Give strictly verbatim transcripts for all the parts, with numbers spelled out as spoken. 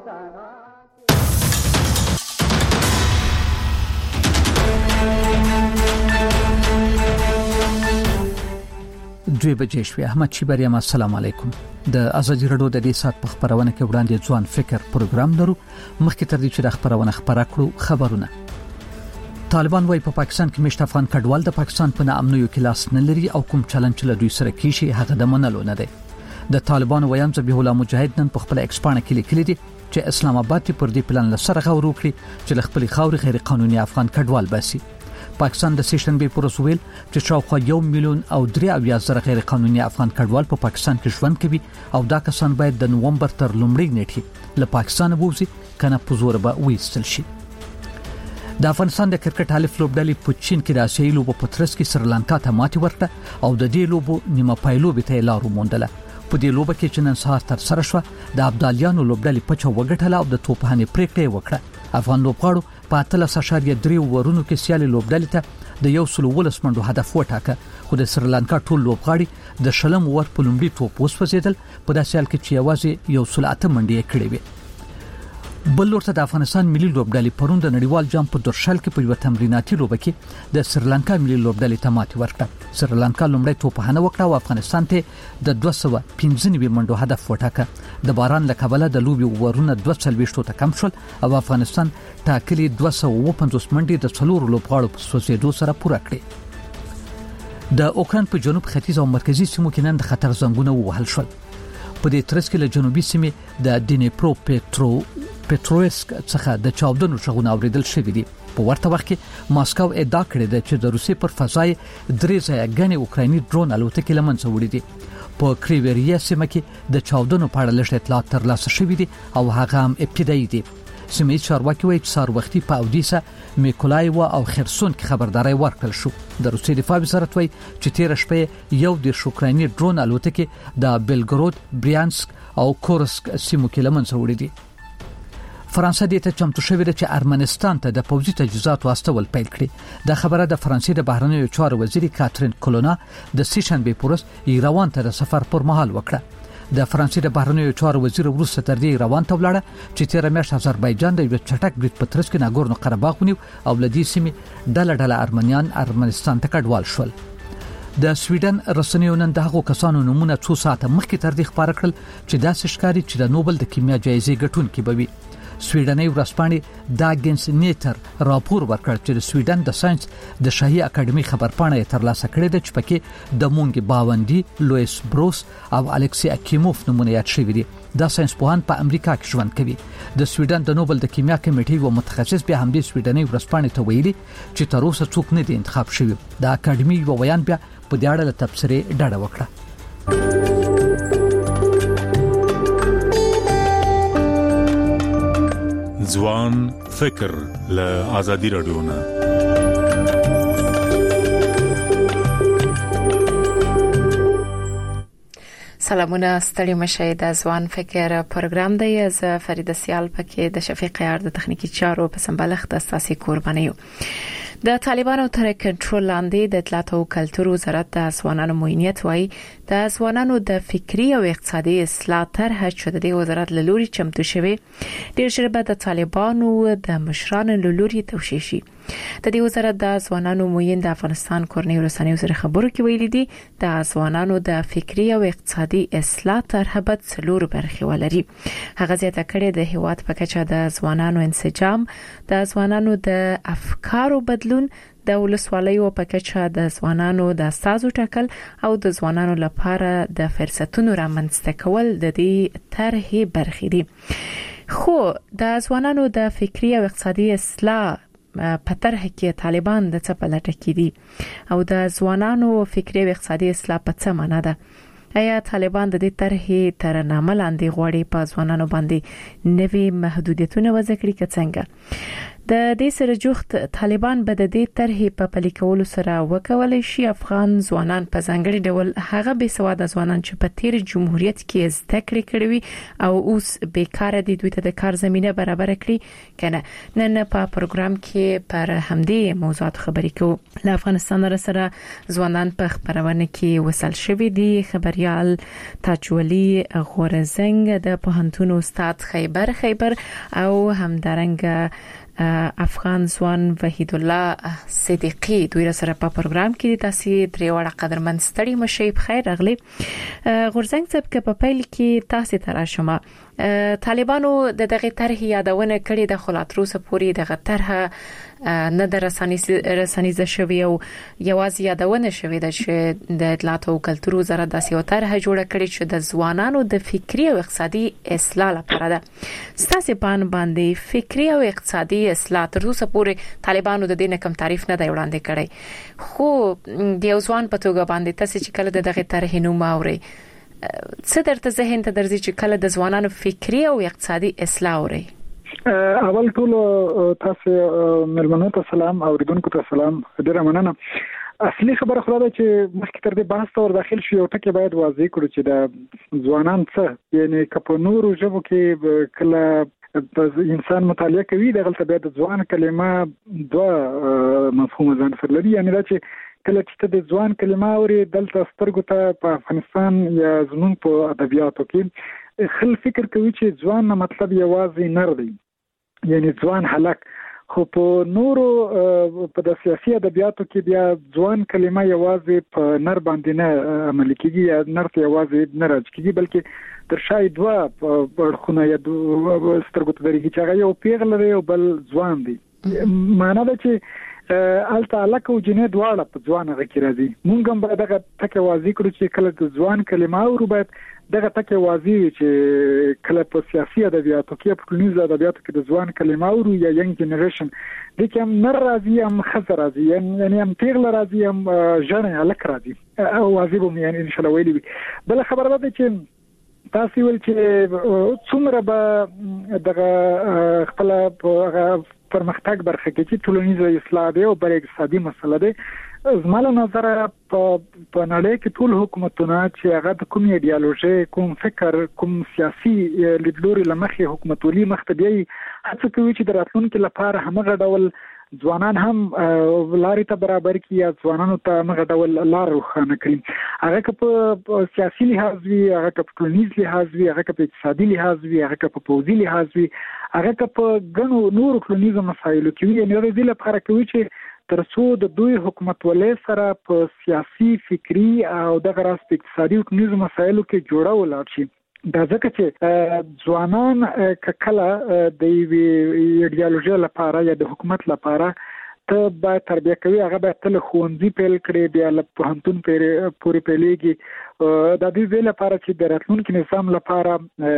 دوی بجې شوې. احمد شیبریم، السلام علیکم. د ازادي رادیو د دې سات په خبرونه کې وړاندې ځوان فکر پروګرام لرو. مخکې تر دې چې د خبرونه خبره کړو خبرونه. طالبان وايي په پاکستان کې مشت افغان کډوال د پاکستان په نامنوي کې لاس نه لري او کوم چلن چې له دوی سره کیږي هغه د منلو نه دی. د طالبان ویان ذبیح الله مجاهد نن په خپل ایکسپانه کې لیکلي دي چې اسلام آباد پر دې پلان لسره غور وکړي چې له خپل خاوري غیر قانوني افغان کډوال باسي. پاکستان د سیشن به پر وسویل چې شاوخوا یو میلیون او درې اویا زره غیر قانوني افغان کډوال په پاکستان کې ژوند کوي او دا کسان باید د نوومبر تر لومړۍ نیټې له پاکستان ووزي کنه په زور به وېستل شي. د افغانستان د کرکټ حالف لوبډلې په چین کې د آسیایي لوبو په ترڅ کې سریلانکا ته ماتې ورکړه او د دې لوبو نیمه پایلوبې ته لار وموندله. په دې لوبه کې چې نن سهار تر سره شو د ابدالیانو لوبډلې په چوغټله او د توپخانې پریکړه وکړه. افغان لوبغاړو په اتلس اشاریه درې ورونو کې سیالي لوبډلې ته د یو سل ولس منډو هدف وټاکه خو د سریلانکا ټول لوبغاړي د شلم ور په لومړي توپ وسوځیدل په داسې حال کې چې یوازې یو سل اته منډې کړې وي. بل ورته د افغانستان ملي لوبډلې پرون د نړیوال جام په درشل کې په یو تمریناتي لوبه کې د سریلانکا ملي لوبډلې ته ماتې ورکړه. سریلانکا لومړی توپخانه وکړه او افغانستان ته د دوه سوه پنځه نوي منډو هدف وټاکه. د باران له کبله د لوبي ورونه دوه څلوېښت ته کم شول او افغانستان ټاکلي دوه سوه پنځوس منډې د څلور لوبغاړو په سوځېدو سره پوره کړې. د اوکران په جنوب ختیځ او مرکزي سیمو کې نن د خطر زنګونه ووهل شول. په دې ترڅ کې له جنوبي سیمې د دینیپرو پټرو پټروسک څخه د چاودنو شغونه اوریدل شوې دي. په ورته وخت کې ماسکو ادعا کړې ده چې د روسي پر فضای درې ځای غني اوکرایني ډرون الوتکې لمنځه وړي دي. په کریوریا سیمه کې د چاودنو په اړه لږ اطلاعات ترلاسه شوې دي او هغه هم ابتدایي دي. سیمه چارواکي وایي چې سار وختي په اودیسا، میکولایو او خرسون کې خبرداري ورکړل شو. د روسي دفاع وزارت وایي چې تیر شپه یو د اوکرایني ډرون الوتکې د بلګرود، بریانسک او کورسک سیمو کې لمنځه وړي دي. فرانسه دې ته چمتو شوې ده چې ارمنستان ته د پوځي تجهیزاتو واستول پیل کړي. دا خبره د فرانسې د بهرنیو چارو وزیر کاترین کولونا د سیشن به پورس ایروان ته د سفر پر مهال وکړه. د فرانسې د بهرنیو چارو وزیر وروسته تر دې ایروان ته ولاړه چې تیر میاشت آذربایجان د یو چټک برید په ترڅ کې ناګورنو قرهباغ ونیو او لدی سیمې ډله ډله ارمنیان ارمنستان ته کډوال شول. د سویډن رسنیو نن دغه کسانو نمونه څو ساعته مخکې تر دې خبر کړل چې دا سشکاري چې د نوبل د کیمیا جایزې ګټونکي بوي. سویډنۍ ورځپاڼې داګنس نیټر راپور ورکړ چې د سویډن د ساينس د شاهي اکیډمي خبرپاڼه ترلاسه کړې ده چې پکې د مونګ باوندی، لوئیس بروس او الکسی اکیموف نمونه یاد شوی دي. دا ساينس پوهان په امریکا کې ژوند کوي. د سویډن د نوبل د کیمیا کمیټې و متخصص به همدې سویډنۍ ورځپاڼې ته ویلي چې تر اوسه څوک نه دي انتخاب شوی. د اکیډمي یو ویان بیا په دې اړه له تبصرې ډډه وکړه. ځوان فکر له ازادي رادیو نه. سلامونه، ستړي مشه. د ځوان فکر پروګرام دی. از فرید سیال پکې د شفیق یار د تخنیکی چارو په سمبالښت اساسي قرباني یو. د طالبانو تر کنټرول لاندې د اطلاعات او کلتور وزارت د ځوانانو موینیت وایي د ځوانانو د فکری او اقتصادي اصلاح طرح چې د وزارت له لوري چمتو شوی ډیر ژر به د طالبانو د مشرانو له لوري توشیح شي. د دې وزارت د ځوانانو موین د افغانستان کورنۍ رسنیو سره خبرو کې ویلي دي د ځوانانو د فکری او اقتصادي اصلاح طرح به څلور برخې ولري. هغه زیاته کړې د هیواد په کچه د ځوانانو انسجام، د ځوانانو د افکارو بدلون، د ولسوالیو په کچه د ځوانانو د استازو ټاکل او د ځوانانو لپاره د فرصتونو رامنځته کول د دې طرحې برخې دي. خو د ځوانانو د فکری او اقتصادي اصلاح په طرح کې طالبان د څه په لټه کې دي او د ځوانانو فکری او اقتصادي اصلاح په څه معنا ده؟ آیا طالبان د دې طرحې تر نامه لاندې غواړي په ځوانانو باندې نوي محدودیتونه وضع کړي که څنګه؟ د دې سره جوخت طالبان به د دې طرحې په پلي کولو سره وکولای شي افغان ځوانان په ځانګړي ډول هغه بې سواده ځوانان چې په تیر جمهوریت کې زده کړې کړې وي او اوس بیکاره دي دوی ته د کار زمينه برابر کړي کنه. نن په پروګرام کې پر همدې موضوعات خبرې کوو. له افغانستان سره ځوانان په خبرونه کې وصل شوي دي. خبريال تاجولي غورزنګ د پوهنتون استاد خیبر خیبر او همدارنګ افغان ځوان وحید الله صدیقی دوی سره په پروګرام کې تاسو درې وړه قدرمن ستړي مشي بخیر راغلي. غورزنګ صاحب کې په پیل کې تاسو تر شمه طالبانو د دغه طرح یادونه کړې د خلاصروسه پوری دغه طرح نه د رسنیزه شوی او یوازې یادونه شوی د چې د اطلاعات او کلتور وزارت د سیو طرح جوړ کړی چې د ځوانانو د فکری او اقتصادي اصلاح لپاره ده. ستاسو پان باندې فکری او اقتصادي اصلاح تر اوسه پورې طالبانو د دې کم تعریف نه دی وړاندې کړی، خو د یو ځوان په توګه باندې تاسو چې کله دغه طرح نوم اوري څه درته ذهن ته درځي چې کله د ځوانانو فکری او اقتصادي اصلاح اوري؟ اول ټول تاسو ملمنو ته سلام او ردونکو ته سلام. ډیره مننه. اصلي خبره خو دا چې مخکې تر دې بحث ته ور داخل شو یو ټکی باید واضح کړو چې د ځوانان څه یعنی کپ نورو ژبو کې کله انسان مطالعه کوي دغه ته د ځوان کلمه دوه مفهوم ځان سره لري. یعنی دا چې کله چې د ځوان کلمه اوري دلته سترګو ته په افغانستان یا زمون په ادبیاتو کې خل فکر کوي چې ځوان نه مطلب یوازې نر دی یعنی ځوان هلک، خو په نورو په د سیاسي ادبیاتو کې بیا ځوان کلمه یوازې په نر باندې نه عملي کیږي یا نر ته یوازې نه راځي کیږي بلکې تر شای دوه پړخونه یا سترګو ته درېږي چې هغه یو پیغله دی او بل ځوان دی. معنا ده چې الته الک او جنې دواړه په ځوان غږی راځي. مونږ هم به دغه ټکي واضح کړو چې کله د ځوان کلمه اورو باید دغه ټکي واضح چې کله په سیاسي ادبیاتو کې په ټولنیز ادبیاتو کې د ځوان کلمه اورو یا ینګ جنریشن د کوم نر راځي هم خزر راځي یعنی هم پیغله راځي هم ژړ الک راځي او واضح به یعنی ان شاء الله ویلي. بل خبره ده چې تاسو ول چې څومره به دغه خپل په پرمختګ برخه کې چې ټولنیزه اصلاح دی او بل اقتصادي مسله ده زموږ نظر په په نړۍ کې ټول حکومتونه چې هغه د کوم ایډیالوژي کوم فکر کوم سیاسي لیدلوري لمخې حکومت ولي مختبي هڅه کوي چې د راتلونکو لپاره همغه ډول ځوانان هم لارې ته برابر کړي یا ځوانانو ته همغه ډول لار روښانه کړي. هغه که په سیاسي لحاظ وي، هغه که په ټولنیز لحاظ وي، هغه که په اقتصادي لحاظ وي، هغه که په پوځي لحاظ وي، هغه که په ګڼو نورو ټولنیزو مسایلو کې وي. یعنې د دې لپاره کوي چې ترڅو د دوی حکومت ولې سره په سیاسي فکری او دغه راز په اقتصادي او ټولنیزو مسایلو کې جوړه ولاړ شي. دا ځکه چې ځوانان کله د ایډیالوژي لپاره یا د حکومت لپاره ته به تربیه کوي هغه به تل خوندي پیل کړي بیا له پوهنتون پورې پیلېږي. د دې ځای لپاره چې د راتلونکي نظام لپاره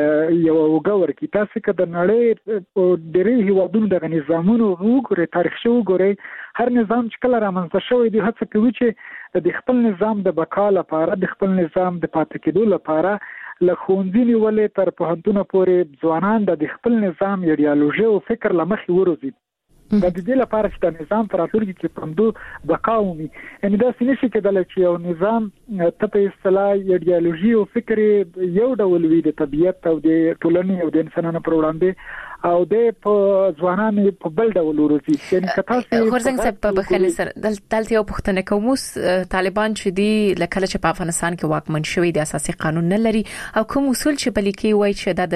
یو وګور کی تاسو که د نړۍ ډېری هیوادونو د نظامونو وګورئ تاریخ شو وګورئ هر نظام چې کله رامنځته شوی دی هڅه کوي چې د خپل نظام د بقا لپاره د خپل نظام د پاتې کېدو لپاره له ښوونځي نیولې تر پوهنتونه پورې ځوانان د خپل نظام ایډیالوژي او فکر لمخې وروزي. د دې لپاره چې د نظام پر راتلونکي کې پمدو بقا ومي. یعنې دا څه نشي کېدلی چې یو نظام ته په اصطلاح ایډیالوژي او فکر یو ډول وي د طبیعت او د ټولنې او د انسانانو پر وړاندې او د په ځوانانو په بل ډول وروزي. یعنې که تاسو غورزنګ صاحب په بخښنې سره دلته یو پوښتنه کوم اوس طالبان چې دی لکه چې په افغانستان کې واکمن شوی د اساسي قانون نه لري او کوم اصول چې په لیکي وایي چې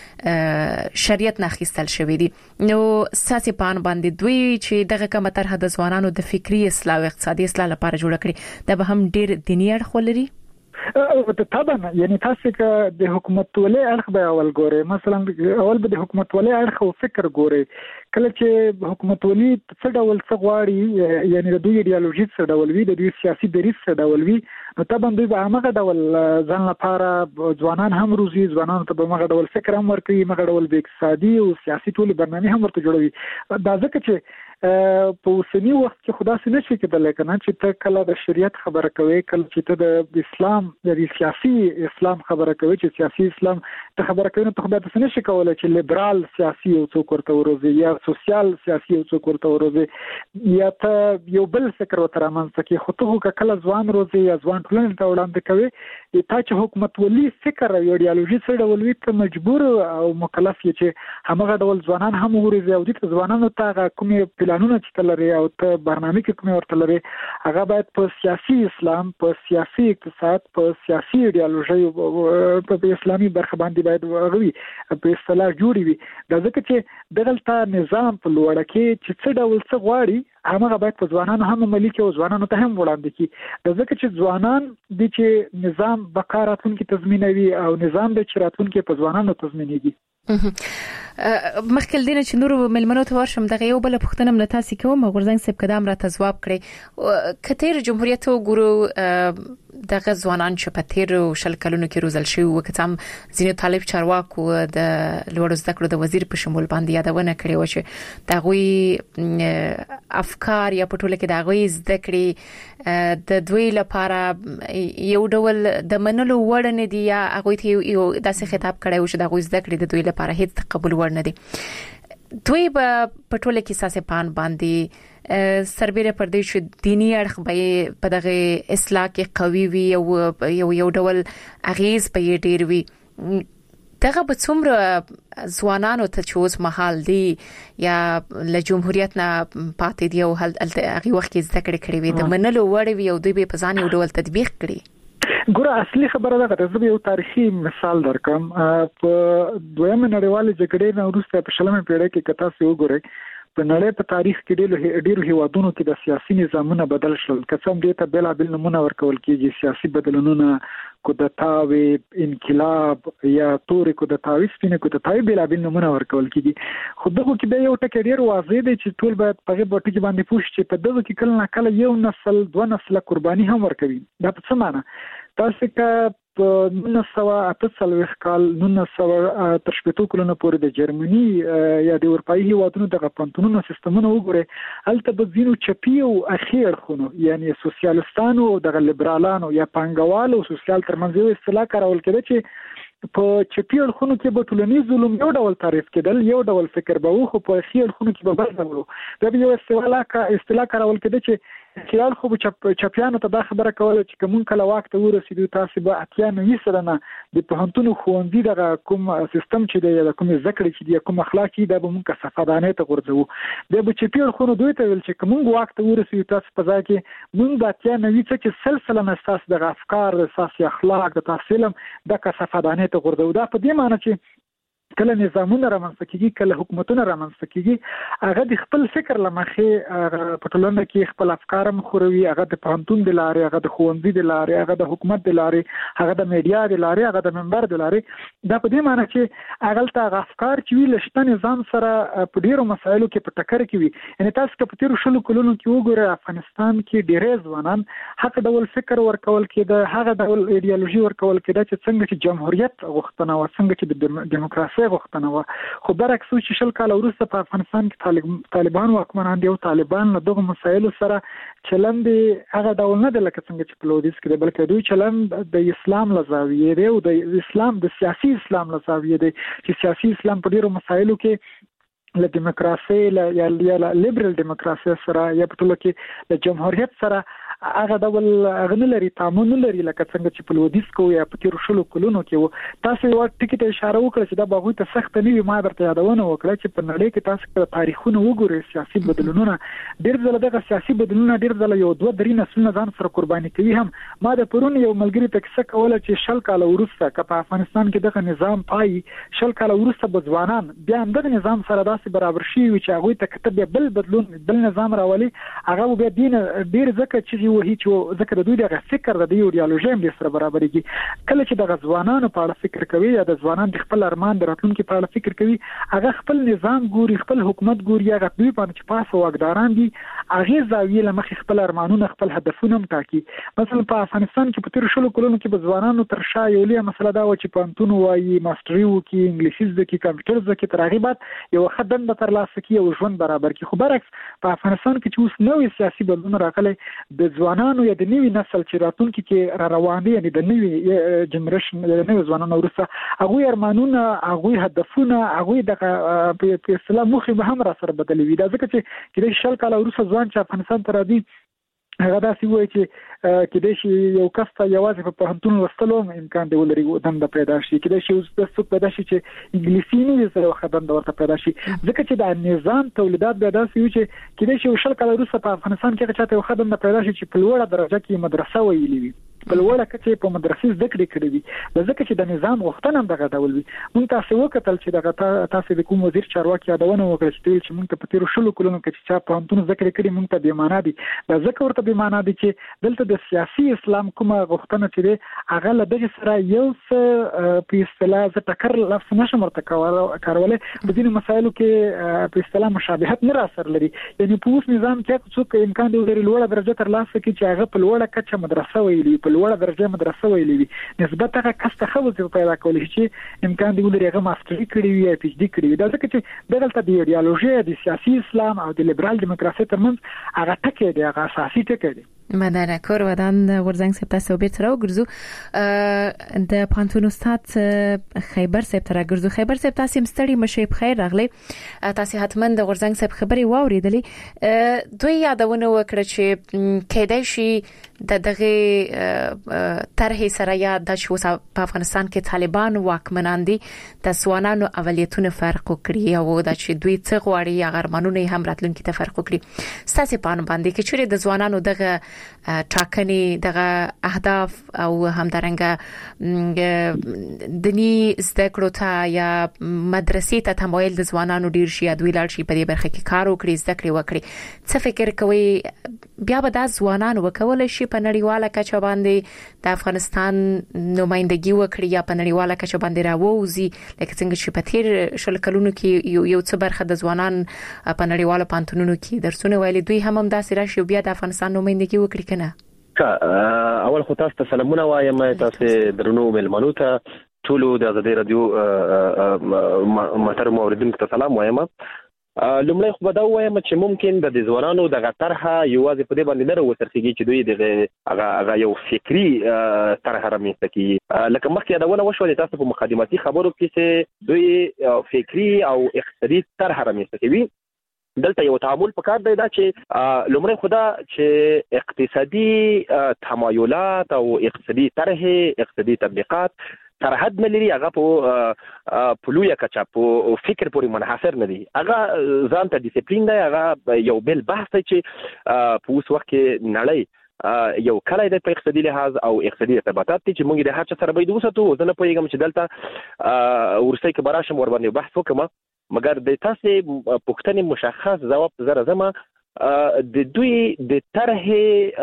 د شریعت نه اخیستل شوی دي نو ساسي پان باندې دوی چې دغه کومه طرح د ځوانانو د فکری اصلاح او اقتصادي اصلاح لپاره جوړ کړي دا به هم ډیر دیني اړخ ولري. طبعا یعنی تاسو که د حکومت ولې اړخ به اول ګورئ مثلا اول به د حکومت ولې اړخ او فکر ګورئ کله چې حکومت ولې څه ډول څه غواړي یعنی د دوی ایډیالوژي څه ډول وي د دوی سیاسي دریځ څه ډول وي نو طبعا دوی به هغه ډول ځان لپاره ځوانان هم روزي ځوانان ته به هغه ډول فکر هم ورکوي هغه ډول د اقتصادي او سیاسي ټول برنامه هم ورته جوړوي. دا ځکه چې په اوسنی وخت کې خدا سي نشي کېدل کنه چې ته کله د شریعت خبره کوي کله چې ته د اسلام د سیاسي اسلام خبره کوي چې سیاسي اسلام ته خبره کوي نو ته خدای ته نشي کولای چې لیبرال سیاسي او څوک ورته وروزي یا سوسیال سیاسي او څوک ورته وروزي یا ته یو بل فکر وتر منځ کې خو ته کله ځوان روزي یا ځوان ټولنې ته وړاندې کوي تا چې حکومت ولي فکر او ایډیالوژي سره ولوي ته مجبور او مکلف یې چې همغه ډول ځوانان هم وروزي او د ځوانانو ته کومې پلانونه چې تلري او ته برنامه کې کومې ورته لري هغه باید په سیاسي اسلام په سیاسي اقتصاد په سیاسي ایډیالوژي په اسلامي برخه باندې باید وغوي په اصطلاح جوړي وي دا ځکه چې دغلطه نظام په لوړه کې چې څه ډول څه غواړي هغه باید په ځوانانو هم عملي کې او ځوانانو ته هم وړاندې کړي دا ځکه چې ځوانان د چې نظام بقا راتلونکي تضمینوي او نظام د چې راتلونکي په ځوانانو تضمینېږي مخکې دینه چې نور ملمنو ته ورشم دغه یو بل پښتنه مل تاسو کوم غورځنګ سب قدم را تجواب کړي کتیر جمهوریت وګورو دغه ځوانان چې په تیر شل کلونو کې روزل شوی وکتم زینو طالب چارواکو د لوړ زده کړو د وزیر په شمول باندې یادونه کړې و چې دغه افکار یا په ټوله کې دغه زده کړې د دوی لپاره یو ډول د منلو وړ نه دی یا هغه ته یو داسې خطاب کړی و چې دغه زده کړې د دوی لپاره هیڅ قبول ور نه دي دوی په ټوله کې ساسه پان باندې سربېره پر دې چې دینی اړخ به په دغه اصلاح کې قوي وي او یو یو ډول اغیز په ډیر وي دغه په څومره ځوانانو ته چوز محل دي یا له جمهوریت نه پاتې دی او هغه وخت کې زده کړې کړې وي د منلو وړ وي او دوی به په ځان یو ډول تطبیق کړي ګوره اصلي خبره ده چې زه یو تاریخي مثال درکم په دویمه نړیواله جګړې نه وروسته په شلمه پیړۍ کې کتا سي وګورئ په نړۍ په تاریخ کې ډېر ډېر هیوادونو کې د سیاسي نظامونه بدل شول قسم دې ته بل بل نمونه ورکول کېږي سیاسي بدلونونه کودتاوي انقلاب یا توري کودتاوي سپینه کودتاوي بل بل نمونه ورکول کېږي خو دغه کې به یو ټکی ډېر واضح دی چې ټول باید په غو ټکی باندې پوښتنه چې په دغه کې کله کله یو نسل دوه نسل قرباني هم ورکوي دا په څه معنی تاسو که په نولس سوه اته څلوېښت کال نولس سوه تر شپږ کلونو پورې د جرمني یا د اروپאי هیوادونو د پانتونونو سیستمونو وګورئ هلته به ځینو چپی او اخیر خونو یعنی سوسیالیستانو او د لیبرالانو یا پانګوالو سوسیال ترمنځ یو اصطلاح کارول کېده چې په چپی خونو کې به ټولنیز ظلم یو ډول تعریف کېدل یو ډول فکر به وو خو په اخیر خونو کې به بل ډول دا به یو اصطلاح کا اصطلاح کارول کېده چې خلال خو چپ چپیانو ته دا خبره کوله چې کوم کله وخت ورسېدو تاسو به اتیا نه سره نه د پهنټونو خوندې دغه کوم سیستم چې دی د کوم ذکر چې دی کوم اخلاقي د به مونږه صفادانه ته ورځو د به چپی خو نو دوی ته ویل چې کوم وخت ورسېدو تاسو په ځای کې مونږ د اتیا نه چې سلسله نساس د افکار د سیاسي اخلاق د تحصیل د کا صفادانه ته ورځو دا په دې معنی چې کله نظامونه رامنځته کیږي کله حکومتونه رامنځته کیږي هغه د خپل فکر لمخې په ټولنه کې خپل افکار مخوروي هغه د پانتون د لارې هغه د خوندې د لارې هغه د حکومت د لارې هغه د میډیا د لارې هغه د منبر د لارې دا په دې معنی چې هغه ته افکار چې ویل شته نظام سره په ډیرو مسایلو کې په ټکر کې وي یعنی تاسو که په تیر شلو کلونو کې وګورئ افغانستان کې ډېر ځوانان حق ډول فکر ورکول کېده هغه ډول ایډیالوژي ورکول کېده چې څنګه چې جمهوریت غوښتنه و څنګه چې د دیموکراسي غوښتنه و خو برعکس چې شل کال وروسته په افغانستان کې طالبان واکمنان دي او طالبان له دغه مسایلو سره چلند هغه ډول نه د لکه څنګه چې په لودیس کې بلکې دوی چلند د اسلام له زاویې دی او د اسلام د سیاسي اسلام له زاویې دی چې سیاسي اسلام په ډیرو مسایلو کې له دیموکراسي یا لیبرال دیموکراسي سره یا په ټولو کې د جمهوریت سره هغه ډول غن لري تامن لري لکه څنګه چې په لودیس کې یا په تیر شلو کلونو کې تاسو یو ټکی ته اشاره وکړه چې دا باغوي ته سخت نه وي ما درته یادونه وکړه چې په نړۍ کې تاسو په تاریخونو وګورئ سیاسي بدلونونه ډېر ځله دغه سیاسي بدلونونه ډېر ځله یو دوه درې نسلونه ځان سره قرباني کوي هم ما د پرون یو ملګری ته څه کوله چې شل کال وروسته که په افغانستان کې دغه نظام پای شل کال وروسته به ځوانان بیا هم دغه نظام سره داسې برابر شي چې هغه ته کتب بل بدلون بل نظام راولي هغه بیا دین ډېر ځکه چې وਹੀ چې ذکر دوی دغه فکر د ایډیالوژي هم سره برابرېږي کله چې د ځوانانو په اړه فکر کوي یا د ځوانان د خپل ارمان د راتلونکي په اړه فکر کوي هغه خپل نظام ګوري خپل حکومت ګوري هغه دوی باندې چې پاسه واګداران دي هغه زاویې لمخې خپل ارمانونه خپل هدفونه هم ټاکي مثلا په افغانستان کې په تیر شلو کلونو کې د ځوانانو تر شا یو لویه مسله دا و چې پانتون وایي ماستری وکي انګلیسي زده کی کمپیوټر زده کی تر هغه بعد یو خد دنده ترلاسه کړي او ژوند برابر کړي. خو برعکس په افغانستان کې چې اوس نوې سیاسي بدلون راغلی د ځوانانو یا د نوي نسل چې راتلونکي کې را روان دي، یعنی د نوي جنریشن د نوي ځوانانو وروسته هغوی ارمانونه، هغوی هدفونه، هغوی د په اصطلاح موخې به هم را سره بدلې وي. دا ځکه چې کېدای شي شل کاله وروسته ځوان چې افغانستان ته راځي هغه داسې وایي چې کېدای شي یو کس ته یوازې په پوهنتون لوستلو امکان دی ولري دنده پیدا شي، کېدای شي اوس داسې پیدا شي چې انګلیسي نه وي زه یو دنده ورته پیدا شي، ځکه چې د نظام تولیدات بیا داسې وي چې کېدای شي شل کاله وروسته په افغانستان کې هغه چاته یو ښه دنده پیدا شي چې په لوړه درجه کې مدرسه ویلې وي، په لوړه کچه په مدرسې زده کړې کړې وي، ځکه چې د نظام غوښتنه هم دغه ډول وي. موږ تاسو وکتل چې دغه تاسو د کوم وزیر چارواکي یادونه وکړه چې چې موږ په تیرو شلو کلونو کې چې په پوهنتون زده کړې کړې موږ ته بې معنا دي. دا ځکه ورته بې معنا دي چې دلته د سیاسي اسلام کومه غوښتنه چې دی هغه له دغه سره یو څه په اصطلاح ز ټکر لفظ نشم ورته کارولای، په ځینو مسایلو کې په اصطلاح مشابهت نه را سره لري. یعنی په اوس نظام کې څوک امکان دی ولري لوړه درجه ترلاسه کړي چې هغه په لوړه کچه مدرسه ویلي، په لوړه درجه مدرسه ویلي وي، نسبت هغه کس ته ښه وظیفه پیدا کولی چې امکان دی ولري هغه ماستري کړي وي یا پی ایچ ډي کړي وي. دا ځکه چې دغلته د ایډیالوژي د سیاسي اسلام او د لیبرال دیموکراسي ترمنځ هغه ټکی دی، هغه اساسي ټکی دی. مدنه کور ودان ورزنګ سپتا سو بیت راو ګرځو د پانتون استاد خیبر سپتا ګرځو. خیبر سپتا سیم ستړي مشه بخیر راغلی، تاسو حتما د ورزنګ سپ خبري واوریدلې. دوی یادونه وکړه چې کېدای شي د دغه طرح سره یا د شو په افغانستان کې طالبان واکمنان دي د ځوانانو اولیتونه فرق وکړي او د چې دوی څه غواړي یا غرمنونه هم راتلونکي ته فرق وکړي. ستاسو په اړه باندې کې چې د ځوانانو دغه ټاکنې دغه اهداف او همدارنګه دني زده کړو ته یا مدرسې ته تمایل د ځوانانو ډیر شي، دوی لاړ شي په دې برخه کې کار وکړي، زده کړې وکړي. څه فکر کوي بیا به د ځوانانو وکول شي په نړیواله کچه باندې د افغانستان نمائندګي وکړي یا په نړیواله کچه باندې راووزي، لکه څنګه چې په تیر شل کلونو کې یو یو څه برخه د ځوانان په نړیواله پانتونونو کې درسونه ویلي، دوی هم هم داسې راشي بیا د افغانستان نمائندګي وکړي کنه. اول خو تاسو ته سلامونه وایم، تاسو درنو ملمنو ته ټول د غدې رادیو محترم اوریدونکو ته سلام وایم. لومړی خو دا وایم چې ممکن د ځوانانو د طرحه یوازې په دې باندې نه وسرخیږي چې دوی د هغه یو فکری طرح رامنځته کړي، لکه مخکې دا ونه وشول تاسو په مقدماتي خبرو کې چې دوی فکری او اقتصادي طرح رامنځته کوي. دلته یو تعامل پکار دی دا چې لومړی خدا چې اقتصادي تمایلات او اقتصادي طرح اقتصادي تطبیقات تر حد نه لري، هغه په پلویا کچا په فکر پورې منحصر نه دي، هغه ځان ته ډیسپلین دی، هغه یو بل بحث دی چې په اوس وخت کې نړۍ یو کله د اقتصادي لحاظ او اقتصادي ارتباطات چې موږ د هر څه سره باید وساتو. زه نه پوهیږم چې دلته ورسته کې براشم ور باندې بحث وکم، مګر د تاسو پوښتنې مشخص جواب زره زما د دوی د طرح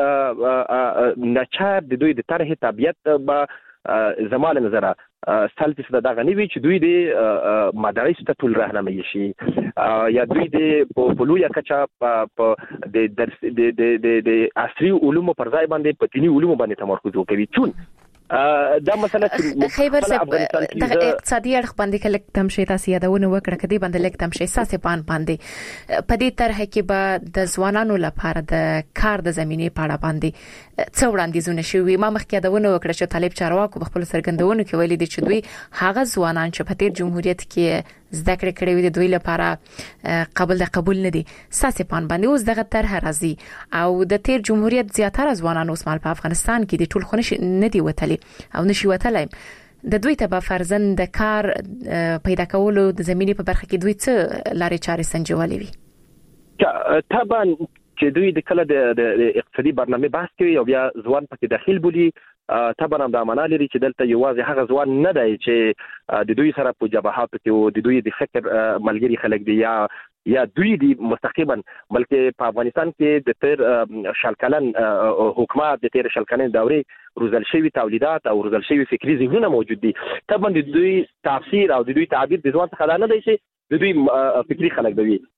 نچار د دوی د طرح طبيعت به زمال نظر سالتي څه دغه نیوي چې دوی د مدارس ته ټول راهنمایي شي یا دوی د پولویا کچا په د درس د د د عصري علومو پر ځای باندې په دینی علومو باندې تمرکز وکوي. چون دا مسله چې خیبر صاحب د اقتصادي اړخ باندې کله تم شي تاسو یادونه وکړه کدي باندې لیک تم شي ساسې پان باندې په دې طرح کې به د ځوانانو لپاره د کار د زمينې پاړه باندې څو وړاندیزونه شوي. ما مخکې یادونه وکړه چې طالب چارواکو خپل سرګندونو کې ویلي دي چې دوی هغه ځوانان چې په تیر جمهوریت کې زده کړې کړې وي د دوی لپاره قبول د قبول نه دي ساسې پان باندې اوس دغه طرح راځي او د تیر جمهوریت زیاتره ځوانان اوس مال په افغانستان کې د ټول خونه نه دی وتلي او نشي وتلای. د دوی ته به فرضاً د کار پیدا کولو د زمينې په برخه کې دوی څه لارې چارې سنجولې وي؟ طبعا چې دوی د کله د اقتصادي برنامه بحث کوي او بیا ځوان پکې داخل بولی طبعا هم د امانه لري چې دلته یوازې هغه ځوان نه دی چې د دوی سره په جبهات کې او د دوی د فکر ملګری خلک دي یا یا دوی دی مستقیما بلکې په افغانستان کې د تیر شلکلن حکومت د تیر شلکلن دورې روزل شوی تولیدات او روزل شوی فکری ذهنونه موجود دي. طبعا د دوی تفسیر او د دوی تعبیر د ځوان څخه نه دی چې د دوی فکری خلک دی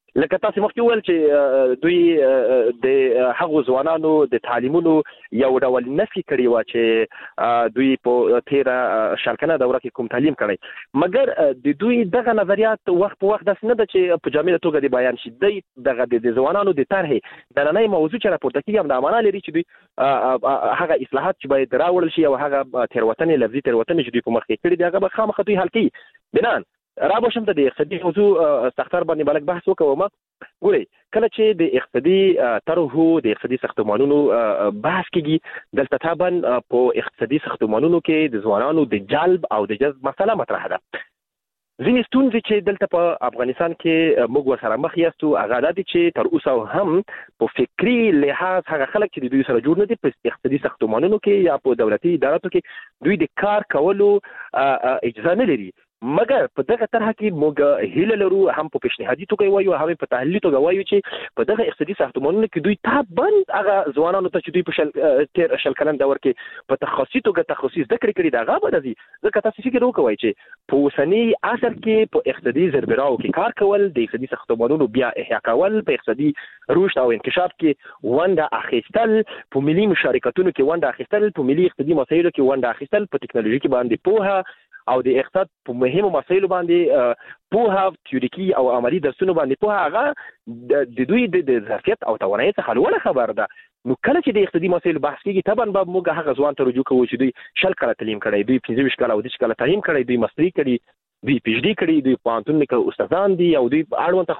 لکه تاسو مخکې ویل چې دوی د هغو ځوانانو د تعلیمونو یو ډول نفي کړی و چې دوی په تیر شالکنه دوره کې کوم تعلیم کړی، مګر د دوی دغه نظریات وخت په وخت داسې نه ده چې په جامع توګه د بیان شي. د دغه د ځوانانو د طرحې د نننۍ موضوع چې راپورته کیږي هم د معنا لري چې دوی هغه اصلاحات چې باید راوړل شي او هغه تیروتنې لفظي تیروتنې چې دوی په مخ کې کړي دي هغه به خامخا دوی حل کوي. بنان را بشم ته د اقتصادي موضوع سختار باندې بلک بحث وکوم. ګوري کله چې د اقتصادي طرحو د اقتصادي ساختمانونو بحث کیږي دلته تابن په اقتصادي ساختمانونو کې د ځوانانو د جلب او د جذب مسله مطرح ده. ځینې ستونزې چې دلته په افغانستان کې موږ ورسره مخ یاستو هغه دا دي چې تر اوسه هم په فکری لحاظ هغه خلک چې د دوی سره جوړ نه دي په اقتصادي ساختمانونو کې یا په دولتي اداراتو کې دوی د کار کولو اجازه نه لري. مګر په دغه طرح کې موږ هیله لرو هم په پیشنهادي توګه وایو هم په تحلیلي توګه وایو چې په دغه اقتصادي ساختمانونو کې دوی تابن هغه ځوانانو ته چې دوی په شل تیر شل کلن دور کې په تخصصي توګه تخصصي زده کړې کړي دا غو بدزي ځکه تاسو فکر وکوي چې په اوسنی عصر کې په اقتصادي زربراو کې کار کول د اقتصادي ساختمانونو بیا احیا کول په اقتصادي رشد او انکشاف کې ونده اخیستل په ملي مشارکتونو کې ونده اخیستل په ملي اقتصادي مسایلو کې ونده اخیستل په ټکنالوژي کې باندې پوهه او د اقتصاد په مهمو مسایلو باندې پوهه تیوریکي او عملی درسونه باندې پوهه هغه د دوی د ظرفیت او توانایي څخه لوړه خبر ده. نو کله چې د اقتصادي مسایلو بحث کیږي طبعا به موږ هغه ځوان ته رجوع کوو چې دوی شل کاله تعلیم کړی، دوی پنځه ویشت کاله او دېرش کاله تعلیم کړی، دوی ماستري کړي، دوی پی ایچ ډي کړي، دوی پوهنتون کې استادان دي او دوی اړوند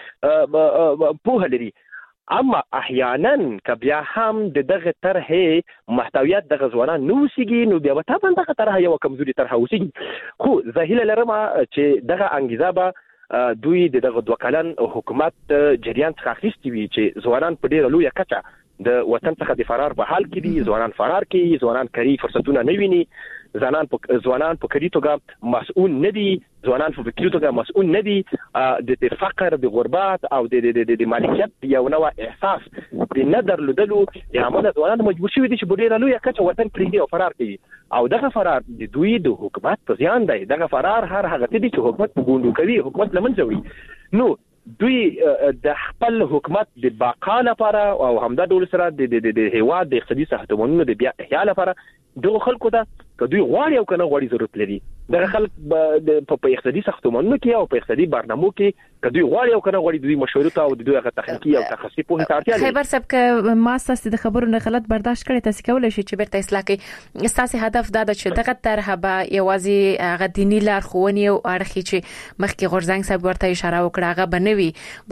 تخصصي پوهه لري. اما احیانا کبیا هم د دغه طرحې محتویات دغه ځوانان نو سیږي نو بیا به طبعا دغه طرح یو کمزوري طرح وسیږي. خو زهیله لرم چې دغه انګیزه به دوی د دغه دوه کلن حکومت جریان څخه اخیستي وي چې ځوانان په ډیره لویه کچه د وطن څخه د فرار په حال کې دي، ځوانان فرار کوي، ځوانان کاري فرصتونه نه ویني، ځوانان په ځوانان په کاري توګه مسؤل نه دي، ځوانان په فکري توګه مسؤل نه دي، د فقر د غربت او د د د مالکیت یو نوع احساس د نه درلودلو یا موږ ځوانان مجبور شوي دي چې په ډیره لویه کچه وطن پرېږدي او فرار کوي او دغه فرار د دوی د حکومت په زیان دی. دغه فرار هر هغه څه دي چې حکومت په ګوندو کوي، حکومت لمنځه وړي. نو دوی د خپل حکومت د بقا لپاره او همدا ډول سره د د هیواد د اقتصادي ساختمانونو د بیا احیا لپاره دغه خلکو ته که دوی غواړي او کنه غواړي ضرورت لري دغه خلک په اقتصادي ساختمانونو کې او په اقتصادي برنامو کې که دوی غواړي او کنه غواړي دوی مشورو ته او دوی هغه تخنیکی او تخصصي پوهه ته اړتیا لري. خیبر صاحب که ما ستاسو د خبرو نه غلط برداشت کړی تاسو کولای شئ چې بیرته اصلاح کړئ. ستاسو هدف دا ده چې دغه طرحه به یوازې هغه دینی لارښوونې او اړخ چې مخکې غورزنګ صاحب ورته اشاره وکړه هغه بنوي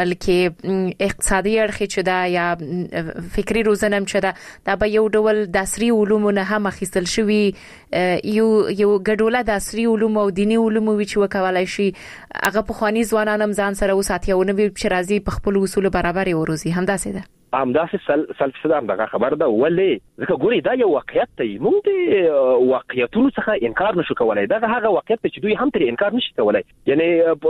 بلکې اقتصادي اړخ چې دا یا فکری روزنه چې دا دا به یو ډول د عصري علومو نه هم اخیستل شوی یو یو ګډوله د عصري علوم او دینی علوم وی چې وکولای شي هغه په خواني ځوانانم ځان سره وساتي او نه به چې راځي په خپل اصول برابر وروزي همداسې ده. همداسې سل سلسله دغه خبر ده ولې ځکه ګوري دا یو واقعیت دی موږ د واقعیتونو څخه انکار نشو کولای. دا هغه واقعیت چې دوی هم تر انکار نشي کولای. یعنی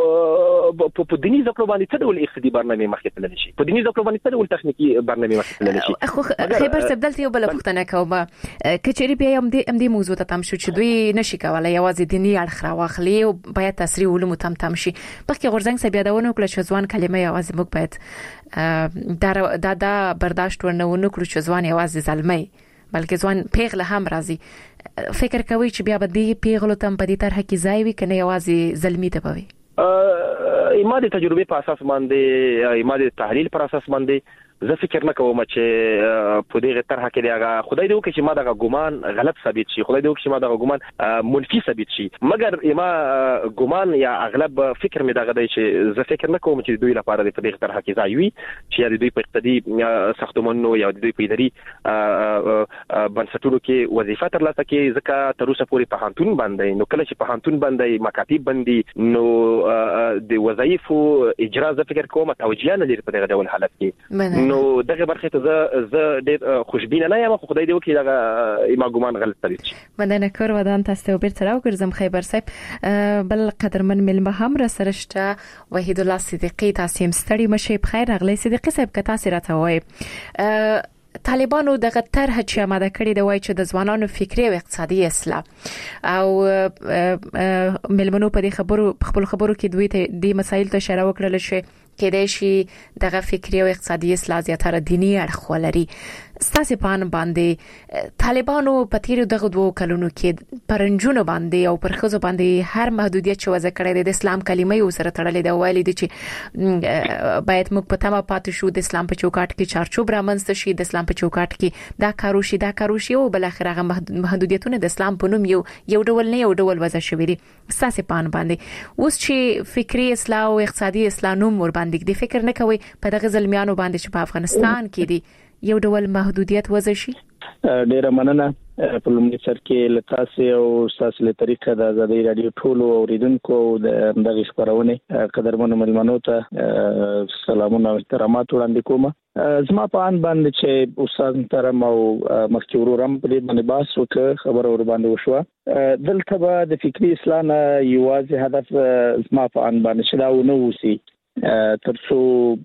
په په دیني ځکه باندې څه ډول اقتصادي برنامه مخکې تللی شي، په دیني ځکه باندې څه ډول تخنیکی برنامه مخکې تللی شي. خو خیبر صاحب دلته یو بل پوښتنه کوم کچېری بیا هم دې هم دې موضوع ته تم شو چې دوی نشي کولای یوازې دیني اړخ راوخلي او باید تسری علوم تم تم شي. بلکې غورځنګ صاحب یادونه وکړه چې ځوان کلمه یوازې موږ باید دا دا دا برداشت ورنه ونکړو چې ځوان یوازې ظلمي بلکې ځوان پیغله هم راځي. فکر کوي چې بیا به دې پیغلو تم په دې طرح کې ځای وي کنه یوازې ظلمي ته وي؟ ایما د تجربه په اساس باندې ایما د تحلیل پر اساس باندې زه فکر نه کوم چې په دې طرح کې دا خدای دې وکړي چې ما دغه ګمان غلط ثابت شي، خدای دې وکړي چې ما دغه ګمان منفي ثابت شي. مګر ایما ګمان یا اغلب فکر مې دغه دی چې زه فکر نه کوم چې دوی لپاره د دې طرح کې ځای وي چې دوی په اقتصادي ساختمانونو یا دوی په اداري بنسټونو کې وظیفه ترلاسه کوي. ځکه تر اوسه پورې په هانتون باندې نو کله چې په هانتون باندې مکاتب باندې نو د وظایفو اجرا زه فکر کوم توجیه نه لري په دغه ډول حالت کې. نو دغه برخه ته زه زه ډېر خوشبینه نه یم، خو خدای دې وکړي دغه ایما ګومان غلط ثابت شي. مننه کور ودان تاسو ته بیرته راوګرځم خیبر صاحب. بل قدرمن ملمه هم را سره شته وحید الله صدیقی. تاسو هم ستړي مشه بخیر اغلی صدیقی صاحب که تاسو راته وایي طالبانو دغه طرح چې آماده کړی دی وایي چې د ځوانانو فکری او اقتصادي اصلاح او ملمنو په دې خبرو خپل خبرو کې دوی ته د مسایل ته اشاره وکړل چې کېدای شي دغه فکری او اقتصادي اصلاح زیاتره دینی اړخ ولري. ستاسو په ان باندې طالبانو په تیر دغه دوه کلونو کې پرنجونو باندې او پرخصو باندې هر محدودیت چې وضع کړی د اسلام کلمې یو سره تړلې دی، ویلي دي چې باید موږ په تمه پاتې شو د اسلام په چوکاټ کې چارچوب رامنځته شي، د اسلام په چوکاټ کې دا کارو شي دا کارو شي او بل اخر هغه محدودیتونه د اسلام په نوم یو یو ډول نه یو ډول وضع شوی دي. ستاسو په ان باندې اوس چې فکری اصلاح او اقتصادي اصلاح نوم ور باندې د فکر نه کوي په دغه ظلمیانو باندې چې په افغانستان کې دي یو ډول محدودیت وضع شي؟ ډیره مننه. په لومړي سر کې لتاسې او تاسو له طریقه د آزادۍ رادیو ټولو اوریدونکو د دغه خبرونه قدرمنو ملمنو ته سلامونه او احترامات وړاندې کوم. زما په ان باندې چې استاد محترم او مخکې ورورم په دې باندې بحث وکړ، خبر ور باندې وشو. دلته به د فکری اصلاح نه یوازې هدف زما په ان باندې شدا و نه وسی ترڅو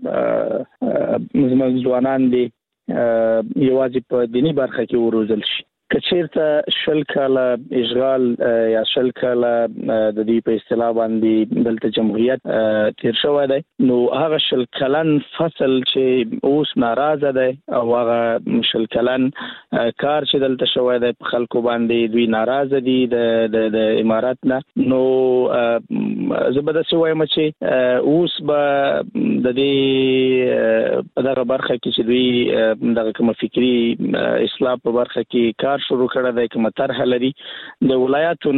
زموږ ځوانان دي یوازې په دینی برخه کې وروزل شي. کچیرته شل کاله اشغال یا شل کاله د دې په اصطلاح باندې دلته جمهوریت تیر شوی دی، نو هغه شل کلن فصل چې اوس ناراضه دی او هغه شل کلن کار چې دلته شوی دی په خلکو باندې دوی ناراضه دي د د امارات نه. نو زبردست وایم چې اوس به د دې په دغه برخه کې چې دوی دغه کوم فکری اصلاح په برخه کې کار شروع کړه د کوم طرح لري. د ولایتونو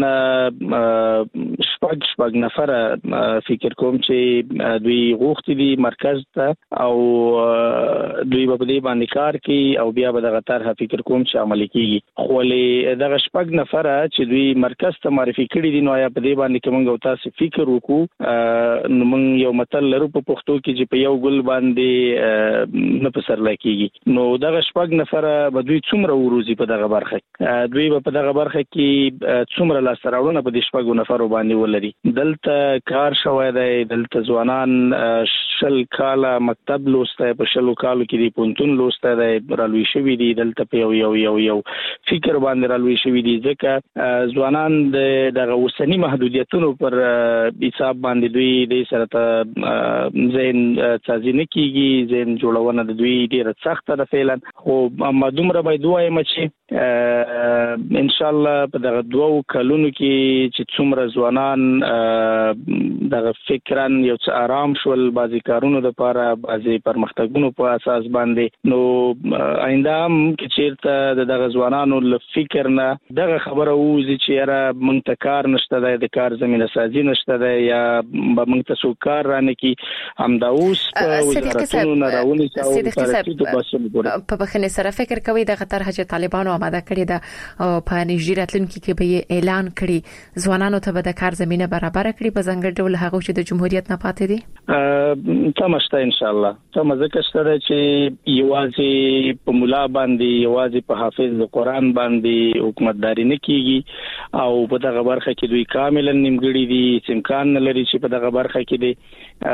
شپږ شپږ نفر فکر کوم چې دوی غوښتي دي مرکز ته او دوی په دې باندې کار کوي او بیا به دغه طرح فکر کوم چې عملي کیږي. خو له دغه شپږ نفر چې دوی مرکز ته معرفي کړي دي، نو یا په دې باندې کوم تاسو فکر وکړو، نو موږ یو متل لرو په پښتو کې چې په یو ګل باندې نه پسرلا کیږي. نو دغه شپږ نفر به دوی څومره وروزي په دغه برخه دوی په دغه برخه کې څومره لاسراوړونه په دې شپږو نفرو باندې ولري. دلته کار شوی دی، دلته ځوانان شل کاله مکتب لوسته، په شلو کالو کې دی پونتون لوسته دی رالوي شوی دی، دلته په یو یو یو یو فکر باندې رالوي شوی دی، ځکه ځوانان د دغه اوسنی محدودیتونو پر حساب باندې دوی د سره ته ذهن سازي نه کیږي، ذهن جوړونه د دوی ډیره سخته ده فعلا. خو اما دومره باید وایم چې ان شاء الله په دغه دوو کلونو کې چې څومره ځوانان دغه فکران یو څه آرام شول بعضی کارونو لپاره، بعضی پرمختګونو په اساس باندې، نو آینده هم چې چیرته دغه ځوانانو له فکر نه دغه خبره وځي چې یاره موږ ته کار نشته دی، د کار زمینه سازي نشته دی، یا به موږ ته څوک کار رانه کي، همدا اوس په وزارتونو نه راونیسي او په بخښنې سره فکر کوي دغه طرح چې طالبانو آماده کړی دا په نږدې راتلونکي کې به اعلان کړي ځوانانو ته به د کار زمينه برابر کړي په ځنګړي ډول هغه چې د جمهوریت نه پاتې دي؟ تمشته ان شاء الله تم ذکر شته چې یوازې په مولا باندې یوازې په حافظ د قران باندې حکومتداري نه کیږي او په دغه برخه کې دوی کاملا نیمګړي دي، امکان نه لري چې په دغه برخه کې دي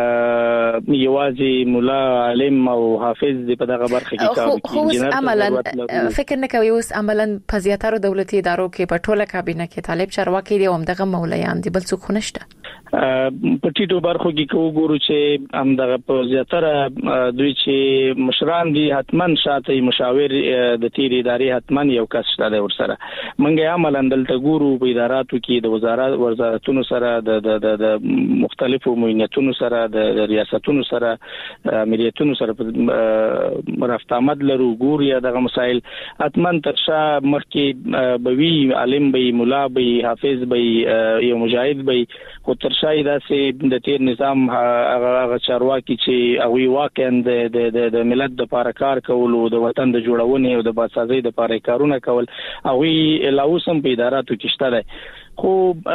یوازې مولا عالم او حافظ په دغه برخه کې کار کوي. خو عملاً فکر نه کوي اوس عملاً په زیاتره دولتي ادارو کې په ټوله کابینه کې طالب چارواکي دي او همدغه مولایان دي، بل څوک نشته. په ټیټو برخو کې کوو ګورو چې همدغه په زیاتره دوی چې مشران دي حتمن شاته مشاور د تیر ادارې حتمن یو کس شته ورسره. منګه عملاً دلته ګورو په اداراتو کې د وزارت وزارتونو سره د د مختلفو موینتونو سره د ریاستونو سره امریتونو سره رفت آمد لرو ګورو یا دغه مسائل حتمن ترشا مخکې بوي عالم بي مولا بي حافظ بي یو مجاهد بي خو ترشا داسې د تیر نظام هغه چارواکي چې هغه واقعا د د ملت د لپاره کار کول او د وطن د جوړونې او د باسازۍ د لپاره کارونه کول هغه لاوسم په اداراتو کې شته. خو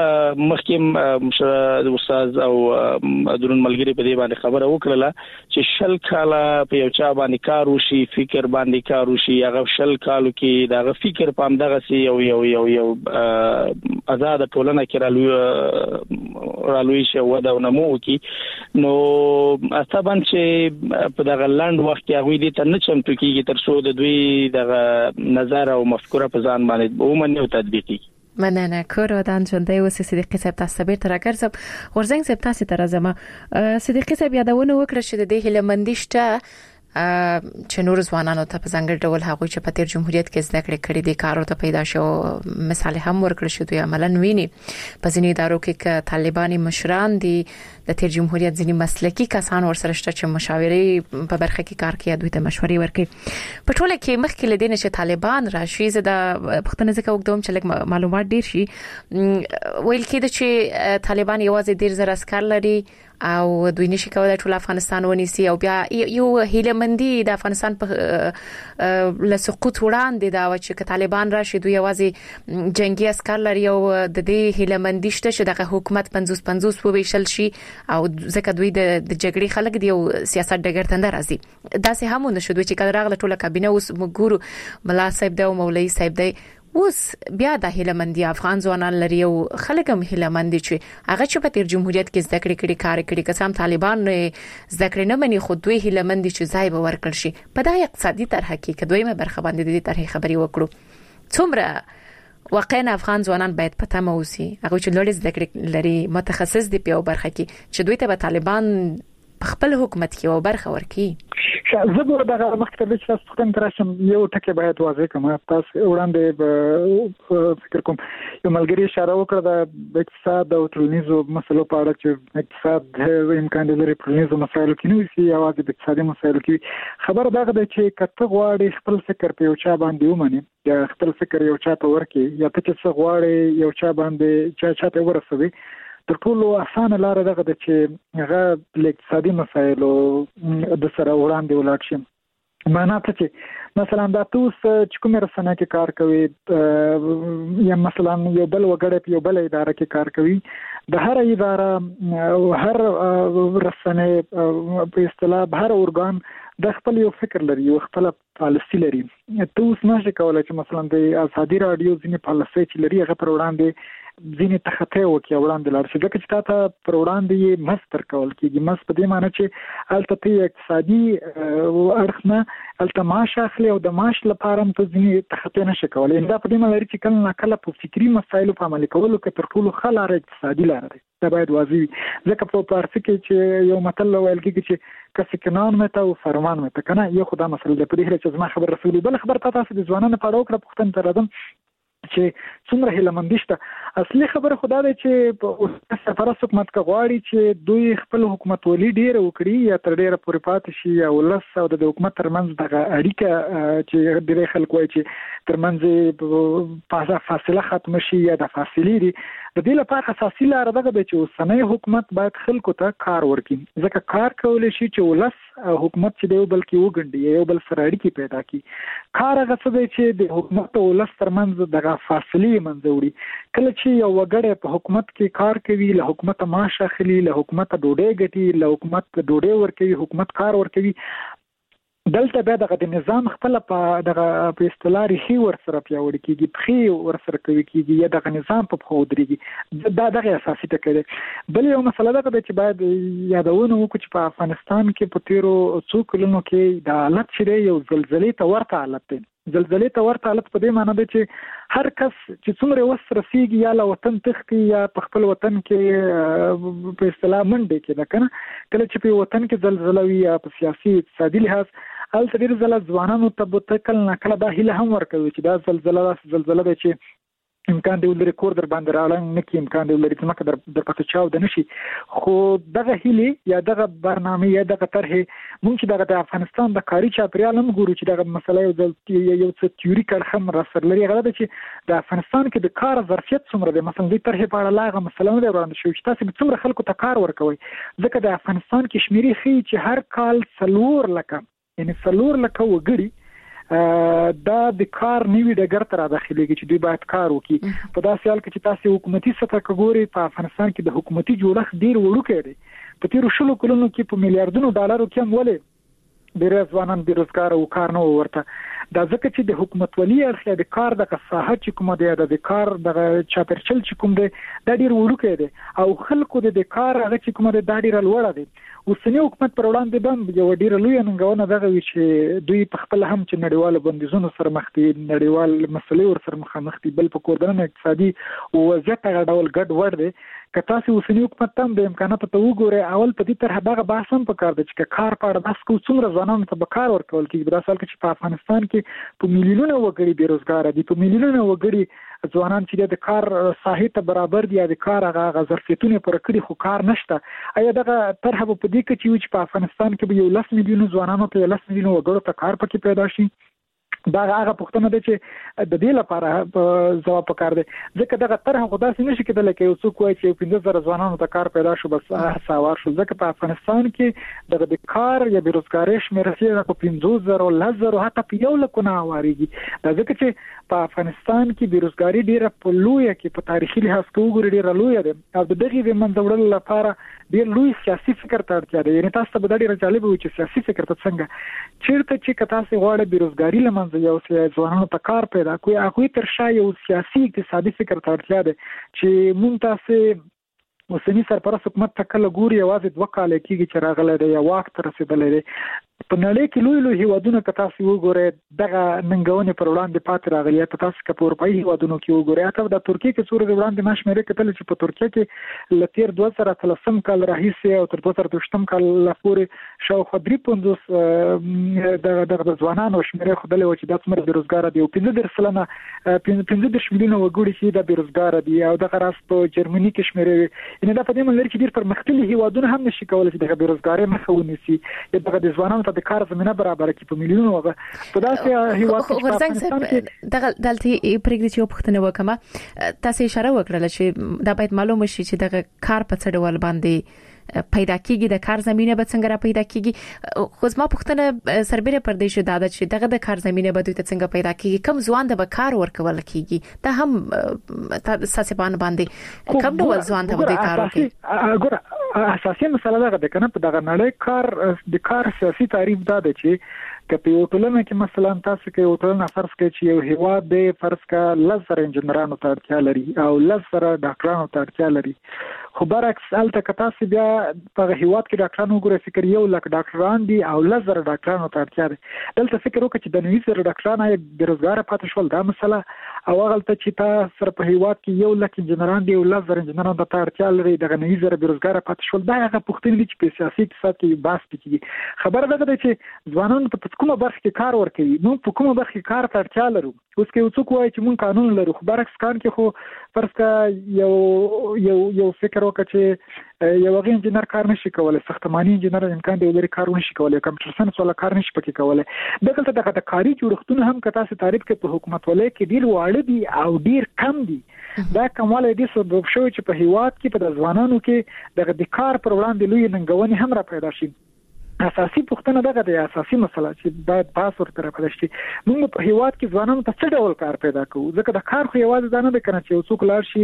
مخکې استاد او درون ملګری په دې باندې خبره وکړه چې شل کاله په یو چا باندې کار وشي، فکر باندې کار وشي، هغه شل کالو کې دغه فکر پام دغه سي یو یو یو یو آزاد ټولنه کې رالوي رالوي شو ودا نمو کې، نو اصلا چې په دغه لاند وخت کې هغه دې ته نه چمتو کېږي تر څو د دوی دغه نظر او مفکوره په ځان باندې ومني او تطبیقي. مننه کور ودان ژوندۍ اوسې صدیقي صاحب تاسو به تر راګرځم ورزنګ صاحب تاسو ته راځم صدیقي صاحب یادونه وکړه چې د هیلمندي شته چې نور ځوانانو ته په ځانګړي ډول هغه چې په تیر جمهوریت کې زده کړې کړې دي کارو ته پیدا شو مثال هم ورکړل شو دوی عملاً ویني په ځینې ادارو کې ک طالباني مشران دي د تیر جمهوریت ځینې مسلکي کسان ورسره شته چې مشاورې په برخه کې کار کوي دوی ته مشورې ورکړي په ټوله کې مخکې لدې نشه طالبان راشي زده پښتنه ځکه وګدوم چې لږ معلومات ډیر شي ویل کېده چې طالبان یوازې ډیر زر عسكر لري او دوی نشي کولای ټول افغانستان ونیسي او بیا یو هیلمندي د افغانستان په لسقوط وړاندې دا چې طالبان راشي دوی یوازې جنگي عسكر لري او د دې هیلمندي شته چې د حکومت پنځوس پنځوس وویشل شي او ځکه دوی د جګړې خلک دی او سیاست ډګر ته راځي دا سه همونه شو دوی چې کله راغله ټوله کابینه اوس مګورو ملا صاحب دی او مولوی صاحب دی اوس بیا د هیلمندي افغان ځوانان لري او خلک هم هیلمندي چې هغه چې په تیر جمهوریت کې زده کړې کړي کار کړي قسم طالبان زده کړې نه مني خو دوی هیلمندي چې ځای به ورکړ شي په دغه اقتصادي طرح کې کدوې مې برخه باندې د دې طرح خبري وکړو څومره واقعا افغان ځوانان باید پته موسي هغه چې لوړ زده کړې لري متخصص دي په برخه کې چې دوی ته به طالبان خپل حکومت کې او برخه ورکي زه به دا مخکې د چې تاسو څنګه راشم یو ټکی باید واضح کوم تاسو وړاندې فکر کوم یو ملګری اشاره وکړه د اقتصاد او ټولنیزو مسلو په اړه چې اقتصاد امکان لري ټولنیزو مسایلو کې نه وي او د اقتصادي مسایلو کې خبر دا ده چې کته غواړي خپل فکر په یو چا باندې ومني یا خپل فکر یو چا ته ورکي یا ته چې غواړي یو چا باندې چا چا ته ورسوي تر ټولو اسانه لار دغه د چې هغه د اقتصادي مسایلو د سره وړاندې ولاړ شي معنا ته چې مثلا دا توس چې کومه رسنه کې کار کوي یا مثلا یو بل وګړی یو بل اداره کې کار کوي د هر اداره او هر رسنه په اصطلاح هر ارګان د خپل یو فکر لري یو خپل پالیسی لري ته اوس نشي کولای چې مثلا د ازادي رادیو ځینې پالیسي چې لري هغه پر وړاندې ځینې تخته وکي وړاندې لار شي ځکه چې تاسو پر وړاندې یې مستر کول کیږي مس په دې معنی چې الته اقتصادي اړخنه الته معاش اخلي او د معاش لپاره هم ته ځینې تخته نشي کولای دا په دې معنی چې کله کله په فکری مسایلو په عمل کولو کې تر ټولو خلاره اقتصادي لار ده دا باید واضح وي ځکه په فارسی کې چې یو متل ویل کېږي چې کس کنان مته او فرمان مته کنه یو خدای مسله ده په دې چې زما خبر رسولي بل خبر تاسو د ځوانانو په اړه وکړه پښتون ته راځم چې څومره هیلمندي شته اصلي خبره خدا ده چې په سفارت حکومت کا غواړي چې دوی خپل حکومت ولي ډیر وکړي یا تر ډیره پورې پاتې شي او لس او د حکومت ترمنځ دغه اړیکه چې ډیره خلک وایي چې ترمنځ په فاصله ختم شي یا د فاصلې دي د دې لپاره اساسي لار دغه ده چې اوسنۍ حکومت باید خلکو ته کار ورکړي ځکه کار کولای شي چې ولس حکومت چې دی بلکې وګڼي یو بل سره اړیکې پیدا کړي کار هغه څه دی چې د حکومت او ولس ترمنځ دغه فاصلې منځوړي کله چې یو وګړی په حکومت کې کار کوي له حکومت معاش اخلي له حکومت ډوډۍ ګټي له حکومت ډوډۍ ورکوي حکومت کار ورکوي دلته به دغه د نظام خپل په دغه په اصطلاح ریښې ورسره پیاوړي کیږي پخې ورسره کوي کیږي یا دغه نظام په خو درېږي دا دغه اساسي ټکی دی بل یو مسله ده چې باید یادونه وکړو چې په افغانستان کې په تیرو څو کلونو کې د حالت چې یو زلزلې ته ورته حالت دی زلزلې ته ورته حالت په دې معنی ده چې هر کس چې څومره وس رسیږي یا له وطن تختی یا په خپل وطن کې په اصطلاح منډه کې ده کنه کله چې په وطن کې زلزلہ وي یا په سیاسي اقتصادي لحاظ ال تدیر زل ځوانانو ته به کله نه کله دا هیله هم ورکوي چې دا زلزلہ زلزلہ به چې امکان دی ولري کور در باندې راولنګ نه کی امکان دی ولري چې مکه در در پته چاو د نشي خو دغه هیله یا دغه برنامه یا دغه طرح ممکن دغه د افغانستان د کاری چاپریال هم ګورو چې دغه مسله یو د یو څه تیوریکل هم را سره لري غواړي چې د افغانستان کې د کار ظرفیت څومره دی مثلا د طرح په اړه لاغه مسله نه وړاندې شوی چې تاسو څومره خلکو ته کار ورکوي ځکه د افغانستان کې شمیرې خي چې هر کال څلور لکه یعنی څلور لکه وګړي دا د کار نیوی ډګر ته را داخليږي چې دوی باید کار وکړي په داسې حال کې چې تاسو حکومتي سطح کې ګوري په افغانستان کې د حکومتي جوړښت ډیر وړوکی دی په تیرو شلو کلونو کې په میلیارډونو ډالرو کې هم ولې ډیر ځوانان بیروزګار او کار نه ورته دا ځکه چې د حکومت ولي اړخ د کار د ساحه چې کومه دی د کار د چاپرچل چې کوم دی دا ډیر وړوکی دی او خلکو د کار هغه چې کومه دی دا ډیر لوړه دی. اوسنی حکومت پر وړاندې باندې یو ډیر لوی ننګونه دغه وی چې دوی په خپل هم چې نړیوال بندیزونو سره مخ دي، نړیوال مسلې ور سره مخامخ دي، بل په کوردن اقتصادي وضعیت هغه ډول ګډ وډ دی. که تاسو اوسنی حکومت هم د امکاناتو ته وګورئ، اول په دې طرح دغه بحث هم پکار دی چې کار په اړه بحث کوو څومره ځوانانو ته به کار ورکول کېږي. په داسې حال کې چې په افغانستان کې په میلیونونو وګړي بیروزګار دي، په میلیونونو وګړي ځوانان چې د کار ساحې ته برابر دي، د کار هغه ظرفیتونه پر کړي خو کار نشته. آیا دغه طرح په دې کې چې په افغانستان کې به یو لس میلیونو ځوانانو ته لس میلیونو وګړو ته کار پکې پیدا شي؟ دا هغه پوښتنه ده چې د دې لپاره ځواب پکار دی، ځکه دغه طرح خو داسې نشي کېدلی چې یو څوک وایي چې پنځه زره ځوانانو ته کار پیدا شو بس ساوار شو، ځکه په افغانستان کې دغه د کار یا بیروزګارۍ شمېر رسېږي په پنځوس زرو لس زرو حتی په یو لکو نه اوارېږي. دا ځکه چې په افغانستان کې بیروزګاري ډېره په لویه کې په تاریخي لحاظ کې وګورئ ډېره لویه ده او د دغې د منځه وړلو لپاره ډېر لوی سیاسي فکر ته اړتیا ده. یعنې تاسو ته به دا ډېره جالبه وي چې سیاسي فکر ته څنګه چېرته چې که تاسو غواړئ بیروزګاري له منځه یوسئ، ځوانانو ته کار پیدا کړئ، هغوی تر شا یو سیاسي اقتصادي فکر ته اړتیا ده چې مونږ تاسې اوسني سرپرست حکومت ته کله ګوري یوازې دوه کاله کېږي چې راغلی دی یا واک ته رسېدلی دی. په نړۍ کې لوی لوی هیوادونه که تاسو وګورئ دغه ننګونې پر وړاندې پاتې راغلي، یا که تاسو که په اروپایي هیوادونو کې وګورئ، حتی د ترکیې کې څو ورځې وړاندې ما شمېرې کتلې چې په ترکیه کې له تېر دوه زره اتلسم کال راهیسې او تر دوه زره دویشتم کال پورې شاوخوا درې پنځوس دغه دغه ځوانانو شمېرې ښودلې وه چې دا څومره بېروزګاره دي او پنځه دېرش سلنه پنځه دېرش میلیونه وګړي چې دا بېروزګاره دي. او دغه راز په جرمني کې شمېرې وې. یعنې دا په دې منځ چې ډېر پرمختللي هیوادونه هم نشي کولی چې دغه بېروزګارۍ مخه ونیسي یا دغه د ځوانانو ته د کار زمینه برابر کی په میلیونونو وغه په داسې هیواد کې دغه دلته پرېږدي چې پښتنه وکما تاسو اشاره وکړه چې دا باید معلومه شي چې دغه کار په څه ډول باندې پیدا کیږي، د کار زمينه به څنګه را پیدا کیږي. خو زما پښتنه سربېره پردیش د عادت چې دغه د کار زمينه به دوی ته څنګه پیدا کیږي، کوم ځوان د به کار ورکول کیږي، دا هم تاسو باندې کوم ډول ځوان ته به کار ورکړي. ګوره اساسي مسله ده کنه په دغه نړۍ کار د کار سیاسي تعریف دا ده چې که په یو ټولنه کې مثلا تاسو کې یو ټولنه فرض کړئ چې یو هیواد دی فرض کړه لس زره انجنیرانو ته اړتیا لري او لس زره ډاکټرانو ته اړتیا لري، خو برعکس هلته که تاسو بیا په هیواد کې ډاکټران وګورئ فکر یو لک ډاکټران دي او لس زره ډاکټرانو ته اړتیا ده. دلته فکر وکړئ چې د نوي زره ډاکټران یې بېروزګاره پاتې شول، دا مسله. او هغلته چې تاسو سره په هیواد کې یو لک انجنیران دي او لس زره انجنیرانو ته اړتیا لري، دغه نوي زره بېروزګاره پاتې شول، دا هغه پوښتنې دي چې په سیاسي اقتصاد کې بحث کیږي. خبره ده چې ځوانانو ته په کومه برخه کې کار ورکوي، موږ په کومه برخه کې کار ته اړتیا لرو. اوس کې یو څوک وایي چې موږ قانون لرو، خو برعکس کار کې خو فرض کړه یو یو یو فکر وکړه چې یو هغه انجنیر کار نشي کولای، ساختماني انجنیر امکان دی ولري کار نشي کولای، کمپیوټر ساينس ولا کار نشي پکې کولای. دغه دغه د کاري جوړښتونه هم که تاسو تعریف کې په حکومت ولای کې ډیر واړه دي او ډیر کم دي. دا کمواله دي سبب شوی چې په هیواد کې په ځوانانو کې دغه د کار پر وړاندې لوی ننګونې هم را پیدا شي. اساسي پوښتنه دغه د اساسي مسله چې باید باس ورته راپېدا شي. موږ په هیواد کې ځوانانو ته څه ډول کار پیدا کوو، ځکه د کار خو یوازې دا نه ده کنه چې یو څوک لاړ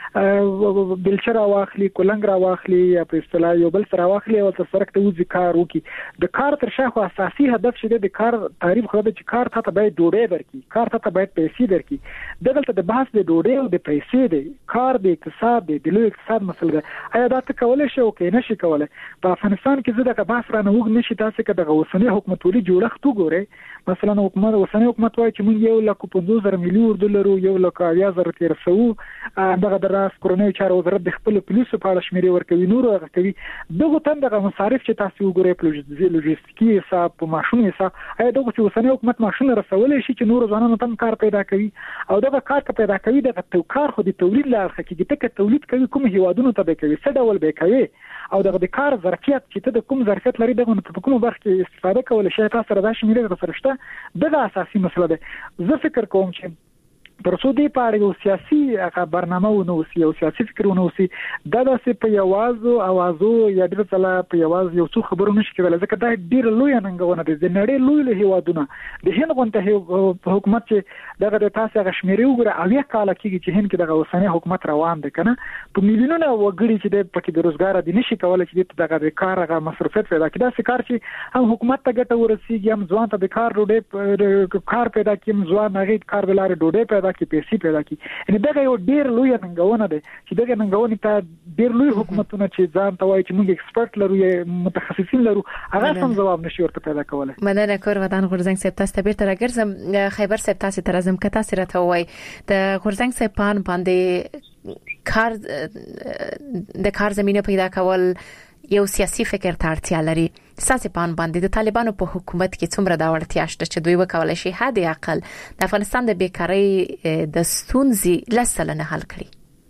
شي بلچه راواخلي، کولنګ راواخلي یا په اصطلاح یو بل سره راواخلي او تر سرک ته وځي کار وکړي. د کار تر شا خو اساسي هدف چې د کار تعریف خو د چې کار ته باید ډوډۍ درکړي، کار ته باید پیسې درکړي. دغه د بحث د ډوډۍ او د پیسې دی، کار د اقتصاد دی، د لوی اقتصاد مسله ده. آیا دا ته کولای شي او کې نشي کولای؟ په افغانستان کې زه دغه بحث را نه وګ نشي تاسو که دغه اوسنی حکومت ولې جوړښت وګورئ. مثلا حکومت اوسنی حکومت وایي چې موږ یو لک پنځوس زره میلیون ډالر یو لک اویا زره تیر سو دغه د راس کورنۍ چارو وزارت د خپل پولیسو په اړه شمیرې ورکوي، نور هغه کوي. دغه تم دغه مصارف چې تاسو وګورئ په لوجستیکي حساب په ماشوم حساب، آیا دغه چې اوسنی حکومت ماشوم رسولې شي چې نور ځوانانو تم کار پیدا کوي او دغه کار ته پیدا کوي دغه تو کار خو د تولید لاره کې دغه تولید کوي کوم هیوادونو ته به کوي څه ډول به کوي او دغه د کار ظرفیت چې ته د کوم ظرفیت لري دغه په کومه برخه کې استفاده کول شي تاسو سره دا شمیرې سره شته. دغه اساسي مسله ده. زه فکر کوم چې تر څو دې په اړه یو سیاسي هغه برنامه ونه وسی یو سیاسي فکر ونه وسی دا داسې په یوازو اوازو یا ډېر ځله په یواز یو څو خبرو نشي کېدل ځکه دا ډېر لوی ننګونه دي د نړۍ لوی له هیوادونه د هند غونډه حکومت چې دغه د تاسو هغه شمیرې وګوره اویا کال کېږي چې هند کې دغه اوسنی حکومت روان دی کنه په میلیونونو وګړي چې د پکې د روزګار دي نشي کولای چې دغه د کار هغه مصرفیت پیدا کړي دا کار چې هم حکومت ته ګټه ورسیږي هم ځوان ته د کار ډوډۍ کار پیدا کړي ځوان هغه کار د لارې ډوډۍ پیدا کړي پیسې پیدا کړي ان دغه یو ډیر لوی ننګونه ده چې دغه ننګونه ته ډیر لوی حکومتونه چې ځان ته وایي چې موږ ایکسپرت لرو یا متخصصین لرو هغه سم جواب نشي ورته پیدا کولای. مننه کور ودان غورزنګ صاحب تاسو ته بیرته راګرځم خیبر صاحب تاسو ته راځم که تاسو راته وایي د غورزنګ صاحب پان باندې کار د کار زمينه پیدا کول یو سیاسي فکر ته اړتیا لري. ساسي پان باندې د طالبانو په حکومت کې څومره دا وړتیا شته چې دوی وکولای شي حد اقل د افغانستان د بیکاری د ستونزې لسلنه حل کړي.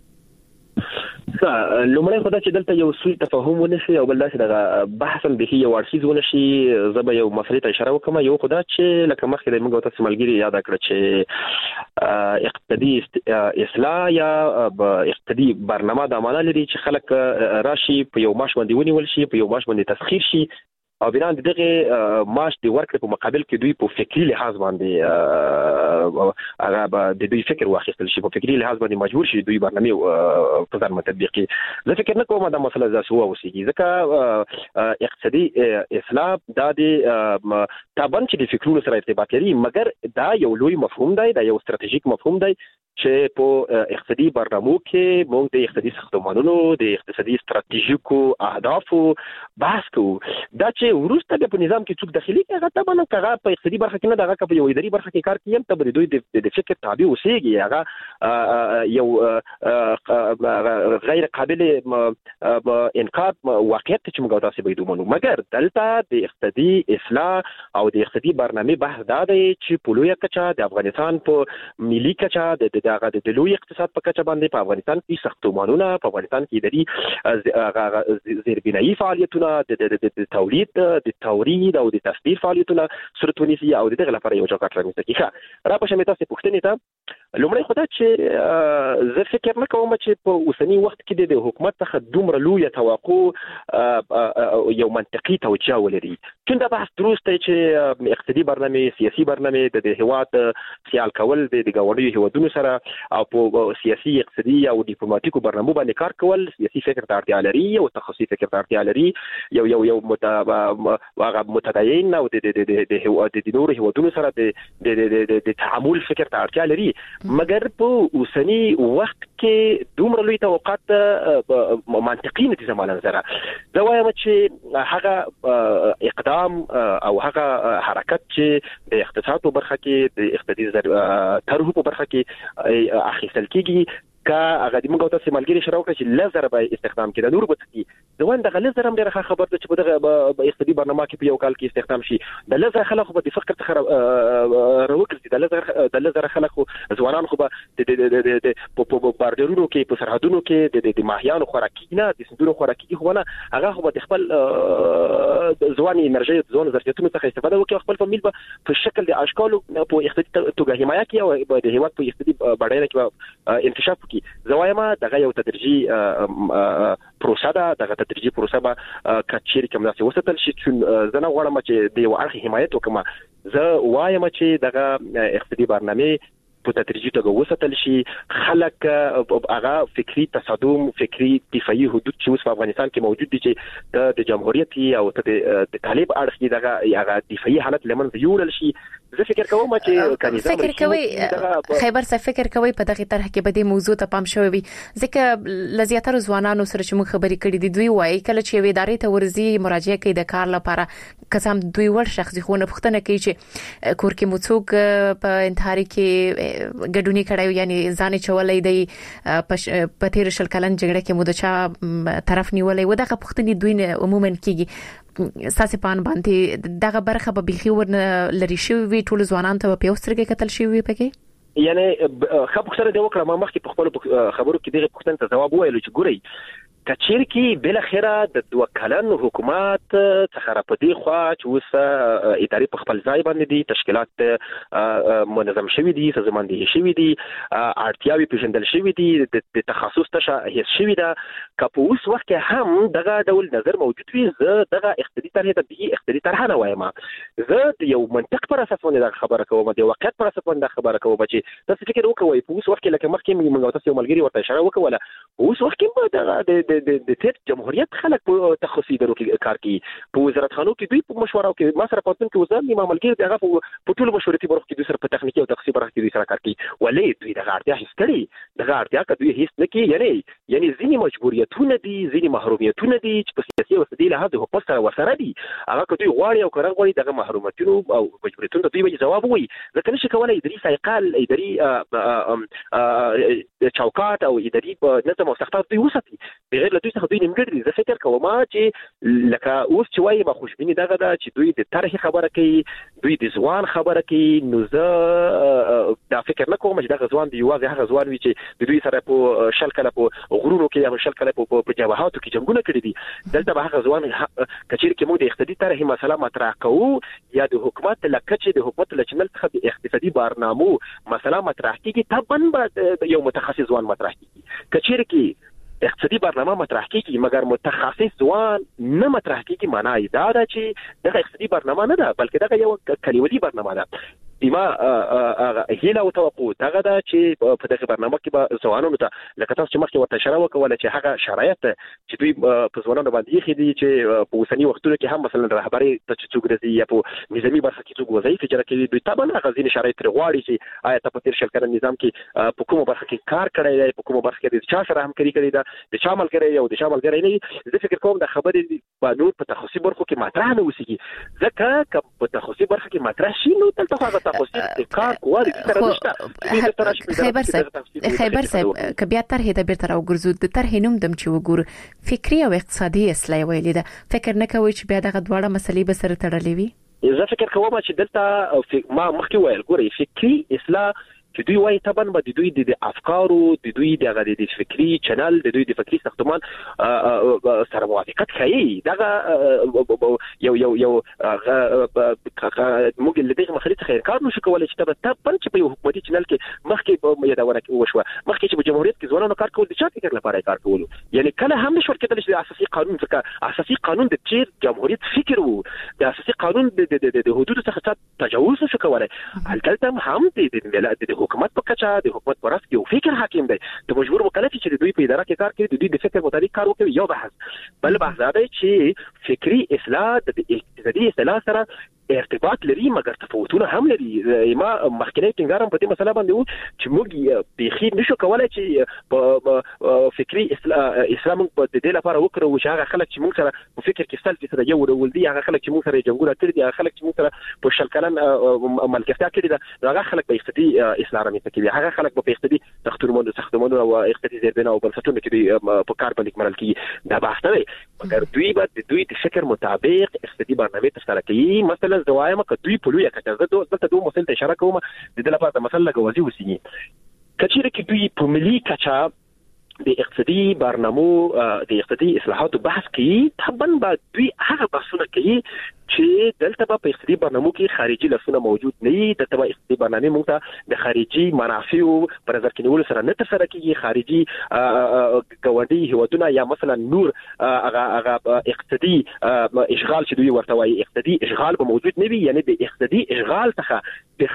لومړی خدای چې دلته یو سوء تفاهم ونشي او بل دا چې د بحث به یو ورشيز ونشي زبې یو مسلې ته اشاره وکم یو خدای چې لکه مخکې د موږ تاسو ملګری یاد کړ چې اقتصادي اصلاح یا اقتصادي برنامه د معنا لري چې خلک راشي په یو ماش باندې ونیول شي په یو ماش باندې تسخير شي او بنا د دغه ماش دی ورکړې په مقابل کې دوی په فکری لحاظ باندې هغه د دوی فکر واخیستل شي په فکری لحاظ باندې مجبور شي دوی برنامه په ځان مطابقي زه فکر نه کوم دا مسله زاسو اوسېږي ځکه اقتصادي اصلاح د تابن چې د فکرونو سره ارتباط لري مګر دا یو لوی مفهوم دی دا یو ستراتیژیک مفهوم دی چې په اقتصادي برنامو کې موږ د اقتصادي ساختمانونو د اقتصادي ستراتیژیکو اهدافو بحث کوو دا چې ورسته په نظام کې څوک داخلي کې هغه طبعا هغه په اقتصادي برخه کې نه دغه په یو اداري برخه کې کار کوي ته دوی د فکر تابع اوسېږي هغه یو غیر قابل انکار واقعیت چې موږ تاسو به دومره مګر دلته د اقتصادي اصلاح او د اقتصادي برنامه بحث دا دی چې په لوی کچه د افغانستان په ملي کچه د دغه د لوی اقتصاد په کچه باندې په افغانستان کې ساختمانونه په افغانستان کې اداري زیربنایي فعالیتونه د تولید د تورید او د تصدیر فعالیتونه صورت ونیسي او دغه لپاره یو چوکاټ رامنځته کیږي. را په شمه تاسو پوښتنه ته لومړی خدای چې زه فکر نه کوم چې په اوسنی وخت کې د حکومت څخه دومره لوی توقع یو منطقي توجه ولري چې دا بحث درسته چې اقتصادي برنامه سیاسي برنامه د هیواد سیال کول د ګاونډي هیوادونو سره او په سیاسي اقتصادي او ډیپلوماټیکو برنامو باندې کار کول سیاسي فکر ته اړتیا لري او تخصصي فکر ته اړتیا لري یو یو یو متدین او د د د د نور هیوادونو سره د د تعامل فکر ته اړتیا لري مګر په اوسنی وخت کې دومره لوی توقعات منطقي نتیجه مال نظر دا وایم چې هغه اقدام او هغه حرکت چې د اقتصاد په برخه کې د اقتصادي طرحو په برخه کې اخیستل کیږي کا هغه د موږ تاسو ملګری شروع کړی چې لزر به استخدام کړي نور به تي ځوان دغه لزر هم ډیره خبر ده چې په دغه اقتصادي برنامه کې په یو کال کې استخدام شي د لزر خلک په فکر څخه راوکړي د لزر د لزر خلک ځوانان خو به د په باردرونو کې په سرحدونو کې د ماهیانو خوراکي نه د سندونو خوراکي خو نه هغه خو به خپل ځواني انرژي ځوان ظرفیتونو څخه استفاده وکړي خپل فامیل په شکل د اشکالو په اقتصادي توګه حمایه کوي او د هیواد په اقتصادي بډاینه کې انکشاف کوي زوایم دغه یو تدریجي پروسه ده دغه تدریجي پروسه به کچېر کوم داسې وساتل شي چې زنه غواړم چې د یو اړخ حمایت وکم زه وایم چې دغه اقتصادي برنامه په تدریجي توګه وساتل شي خلک هغه فکری تصادم فکری دفاعي حدود چې اوس په افغانستان کې موجود دي چې د جمهوریت او د طالب اړخ دغه هغه دفاعي حالت لمن یوړل شي زه فکر کوم چې کنيزه فکر کوي خیبر څه فکر کوي په دغه طرح کې به د موضوع ته پام شوی وي ځکه لزیاتره ځوانانو سره چې موږ خبرې کړې دي دوی وایي کله چې وې ادارې ته ورزي مراجعه کوي د کار لپاره قسم دوی ور شخصي خونه پښتنه کوي چې کور کې موڅوک په انتحاري کې ګډونی کړایو یعنی ځان چولې دی په تیر شل کلن جګړه کې مودچا طرف نیولې و دغه پښتني دوی عموما کېږي ساسي پان باندې دغه برخه به بيخي ورن لري شوی وی ټول ځوانان ته په اوسترګه قتل شوی وي پکې یعنی خپ سره د وکړه ما مخکې په خپل خبرو کې دغه پښتنه ته جواب وایلو چې ګوري کچیر کې بل اخره د دوه کلن حکومت څخه را پدې خوا چې اوس اداري په خپل ځای باندې دي، تشکیلات منظم شوي دي، سازماندهي شوي دي، اړتیاوې پیژندل شوي دي، د تخصص تشه هیڅ شوي ده. که په اوس وخت کې هم دغه ډول نظر موجود وي، زه دغه اقتصادي طرح ته به اقتصادي طرح نه وایم. زه د یو منطق پر اساس باندې دا خبره کوم، د واقعیت پر اساس باندې خبره کوم چې تاسو فکر وکړئ په اوس وخت کې لکه مخکې موږ تاسو یو ملګری ورته اشاره وکړه، اوس وخت کې د د د تیر جمهوریت خلک په تخصصي ادارو کې کار کوي، په وزارتخانو کې دوی په مشوره کې ما سره پاتون کې وزارت نیمه ملګری دغه په ټولو مشورتي برخو کې دوی سره په تخنیکی او تخصصي برخو کې دوی سره کار کوي. ولې دوی دغه اړتیا هیڅ کړي، دغه اړتیا که دوی هیڅ نه کوي، یعنی یعنی ځینې مجبوریتونه دي، ځینې محرومیتونه دي چې په سیاسي او اقتصادي لحاظ د حکومت سره ورسره دي. هغه که دوی غواړي او که غواړي دغه محرومیتونو او مجبوریتونو ته دوی به جواب ووایي. ځکه نشي کولای اداري سایقل، اداري چوکاټ او اداري نظم او سختات دوی وساتي بغیر له دوی څخه دوی نیمګړي دي. زه فکر کوم چې لکه اوس چې وایي ما خوشبیني دغه ده چې دوی د طرحې خبره کوي، دوی د ځوان خبره کوي. نو زه دا فکر نه کوم چې دغه ځوان دی یوازې هغه ځوان وي چې د دوی سره په شل کله په غرونو کې یا شل کله په جبهاتو کې جنګونه کړي دي. دلته به هغه ځوان کچیر کې موږ د اقتصادي طرحې مسله مطرح کوو یا د حکومت لکه چې د حکومت له چنل څخه د اقتصادي بارنامو مسله مطرح کیږي، طبعا به یو متخصص ځوان مطرح کیږي. کچیر کې اقتصادي برنامه مطرح کیږي مګر متخصص ځوان نه مطرح کیږي، معنا یې دا ده چې دغه اقتصادي برنامه نه ده بلکې دغه یو کلیوالي برنامه ده. دیما هیله او توقع دغه ده چې په دغه برنامه کې به ځوانانو ته لکه تاسو چې مخکې ورته اشاره وکړه چې هغه شرایط چې دوی په ځوانانو باندې یې دي چې په اوسني وختونو کې هم مثلا رهبري ته چې څوک راځي یا په نظامي برخه کې څوک وظایف اجرا کوي، دوی طبعا هغه ځینې شرایط ترې غواړي چې آیا ته په تیر شل کلن نظام کې په کومه برخه کې کار کړی دی، په کومه برخه کې د چا سره همکاري کړې ده، د چا ملګری یا د چا ملګری نه. زه فکر کوم د خبرې په نور په تخصصي برخو کې مطرح نه وسیږي، ځکه که په تخصصي برخه کې مطرح شي نو دلته هغه تخصصي خیبر صاحب خیبر صاحب که بیا طرح د بیرته راوګرځو د طرح نوم دم چې وګور فکری او اقتصادي اصلاح ویلې ده، فکر نه کوي چې بیا دغه دواړه مسلې به سره تړلې وي؟ زه فکر کوم چې دلته ما مخکې ویل ګوري فکری اصلاح چې دوی وایي طبعا به د دوی د افکارو د دوی د د فکری چینل د دوی د فکری ساختمان سره موافقت کوي. دغه یو یو یو موږ له دې مخالفت خیر کار نشو کولای چې طبعا چې په یو حکومتي چینل کې مخکې یادونه وشوه، مخکې چې په جمهوریت کې ځوانانو کار کول د چا فکر لپاره کار کول، یعنی کله هم نشو کېدل چې اساسي قانون ځکه اساسي قانون د چیر جمهوریت فکر وو، د اساسي قانون د د حدود څخه تجاوز نشو کولای. هلته هم د حکومت په کچا د حکومت پر اساس یو فکر حاکم دی، د مجبور مکلف چې دوی په اداره کې کار کوي د دوی د فکر مطابق کار وکړي. یو بحث بل بحث دا دی چې فکری اصلاح د اقتصادي اصلاح سره ارتباط لري مګر تفاوتونه هم لري. ما مخکنی ټینګارم په دې مسله باندې و چې موږ بخیر نشو کولای چې په فکری اصلاح اسلام په دې لپاره وکړو چې هغه خلک چې موږ سره په فکر کې سل فیصد یو ډول دي، هغه خلک چې موږ سره جنګونه کړي دي، هغه خلک چې موږ سره په شل کلن ملګرتیا کړې ده، هغه خلک په اقتصادي اصلاح رامنځته کوي، هغه خلک په اقتصادي ساختمانونو ساختمانونو او اقتصادي زیربنا او بنسټونو کې په کار باندې کمرل کیږي. دا بحث دی مګر دوی به دوی د فکر مطابق اقتصادي برنامه ترسره کوي. مثلا زوایم که دوی په لوی کچه زه دلته دوه مسل ته اشاره کوم د دې لپاره د مسله غوازي وسیږي کچېره کې دوی په ملي کچه د اقتصادي برنامو د اقتصادي اصلاحاتو بحث کوي، طبعا به دوی هغه بحثونه کوي چې دلته په اقتصادي برنامو کې خارجي لاسونه موجود نه وي. دلته په اقتصادي برنامه موږ ته د خارجي منافعو پر نظر کې نیول سره نه تر سره کیږي. خارجي ګاونډي هیوادونه یا مثلا نور هغه هغه اقتصادي اشغال چې دوی ورته وایي اقتصادي اشغال به موجود نه وي، یعنی د اقتصادي اشغال څخه د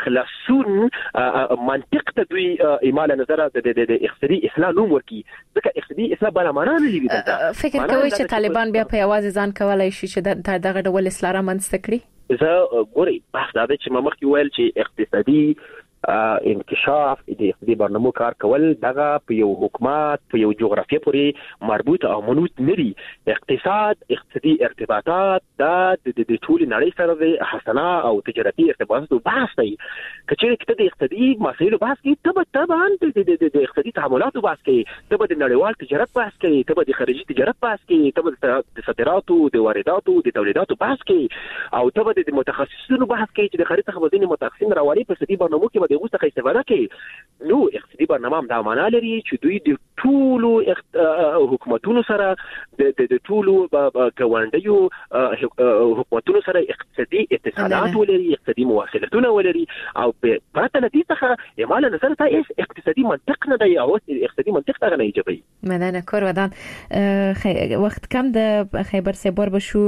خلاصون منطق ته دوی ایمال نظر د اقتصادي اصلاح نوم ورکي، ځکه اقتصادي اصلاح بل معنا نه لري. فکر کوي چې طالبان بیا په یوازې ځان کولای شي چې دغه ډول اصلاح منځته کړي؟ زه ګوري بحث دا دی چې ما مخکې ویل چې اقتصادي انکشاف د اقتصادي برنامو کار کول دغه په یو حکومت په یو جغرافیه پورې مربوط او منوط نه دي. اقتصاد اقتصادي ارتباطات دا د ټول نړۍ سره د حسنا او تجارتي ارتباطاتو بحث دی. کچېرې کته د اقتصادي مسایلو بحث کوي ته به طبعا د اقتصادي تعاملاتو بحث کوي، ته به د نړیوال تجارت بحث کوي، ته به د خارجي تجارت بحث کوي، ته به د صادراتو د وارداتو د تولیداتو بحث کوي، او ته به د متخصصینو بحث کوي چې د خارجي څخه ځینې متخصصین راوړي په اقتصادي برنامو کې د وسته استفاده کوي نو اقتصادي برنامه هم دا معنا لري چې دوی د ټولو حکومتونو سره د د ټولو ګاونډیو حکومتونو سره اقتصادي اتصالات ولري اقتصادي مواصلاتونه ولري او په پرته نتیجه څخه یمال نظر ته اقتصادي منطق نه دی او اقتصادي منطق ته نه ایجابي مننه کور ودان وخت کم د خیبر سیبور بشو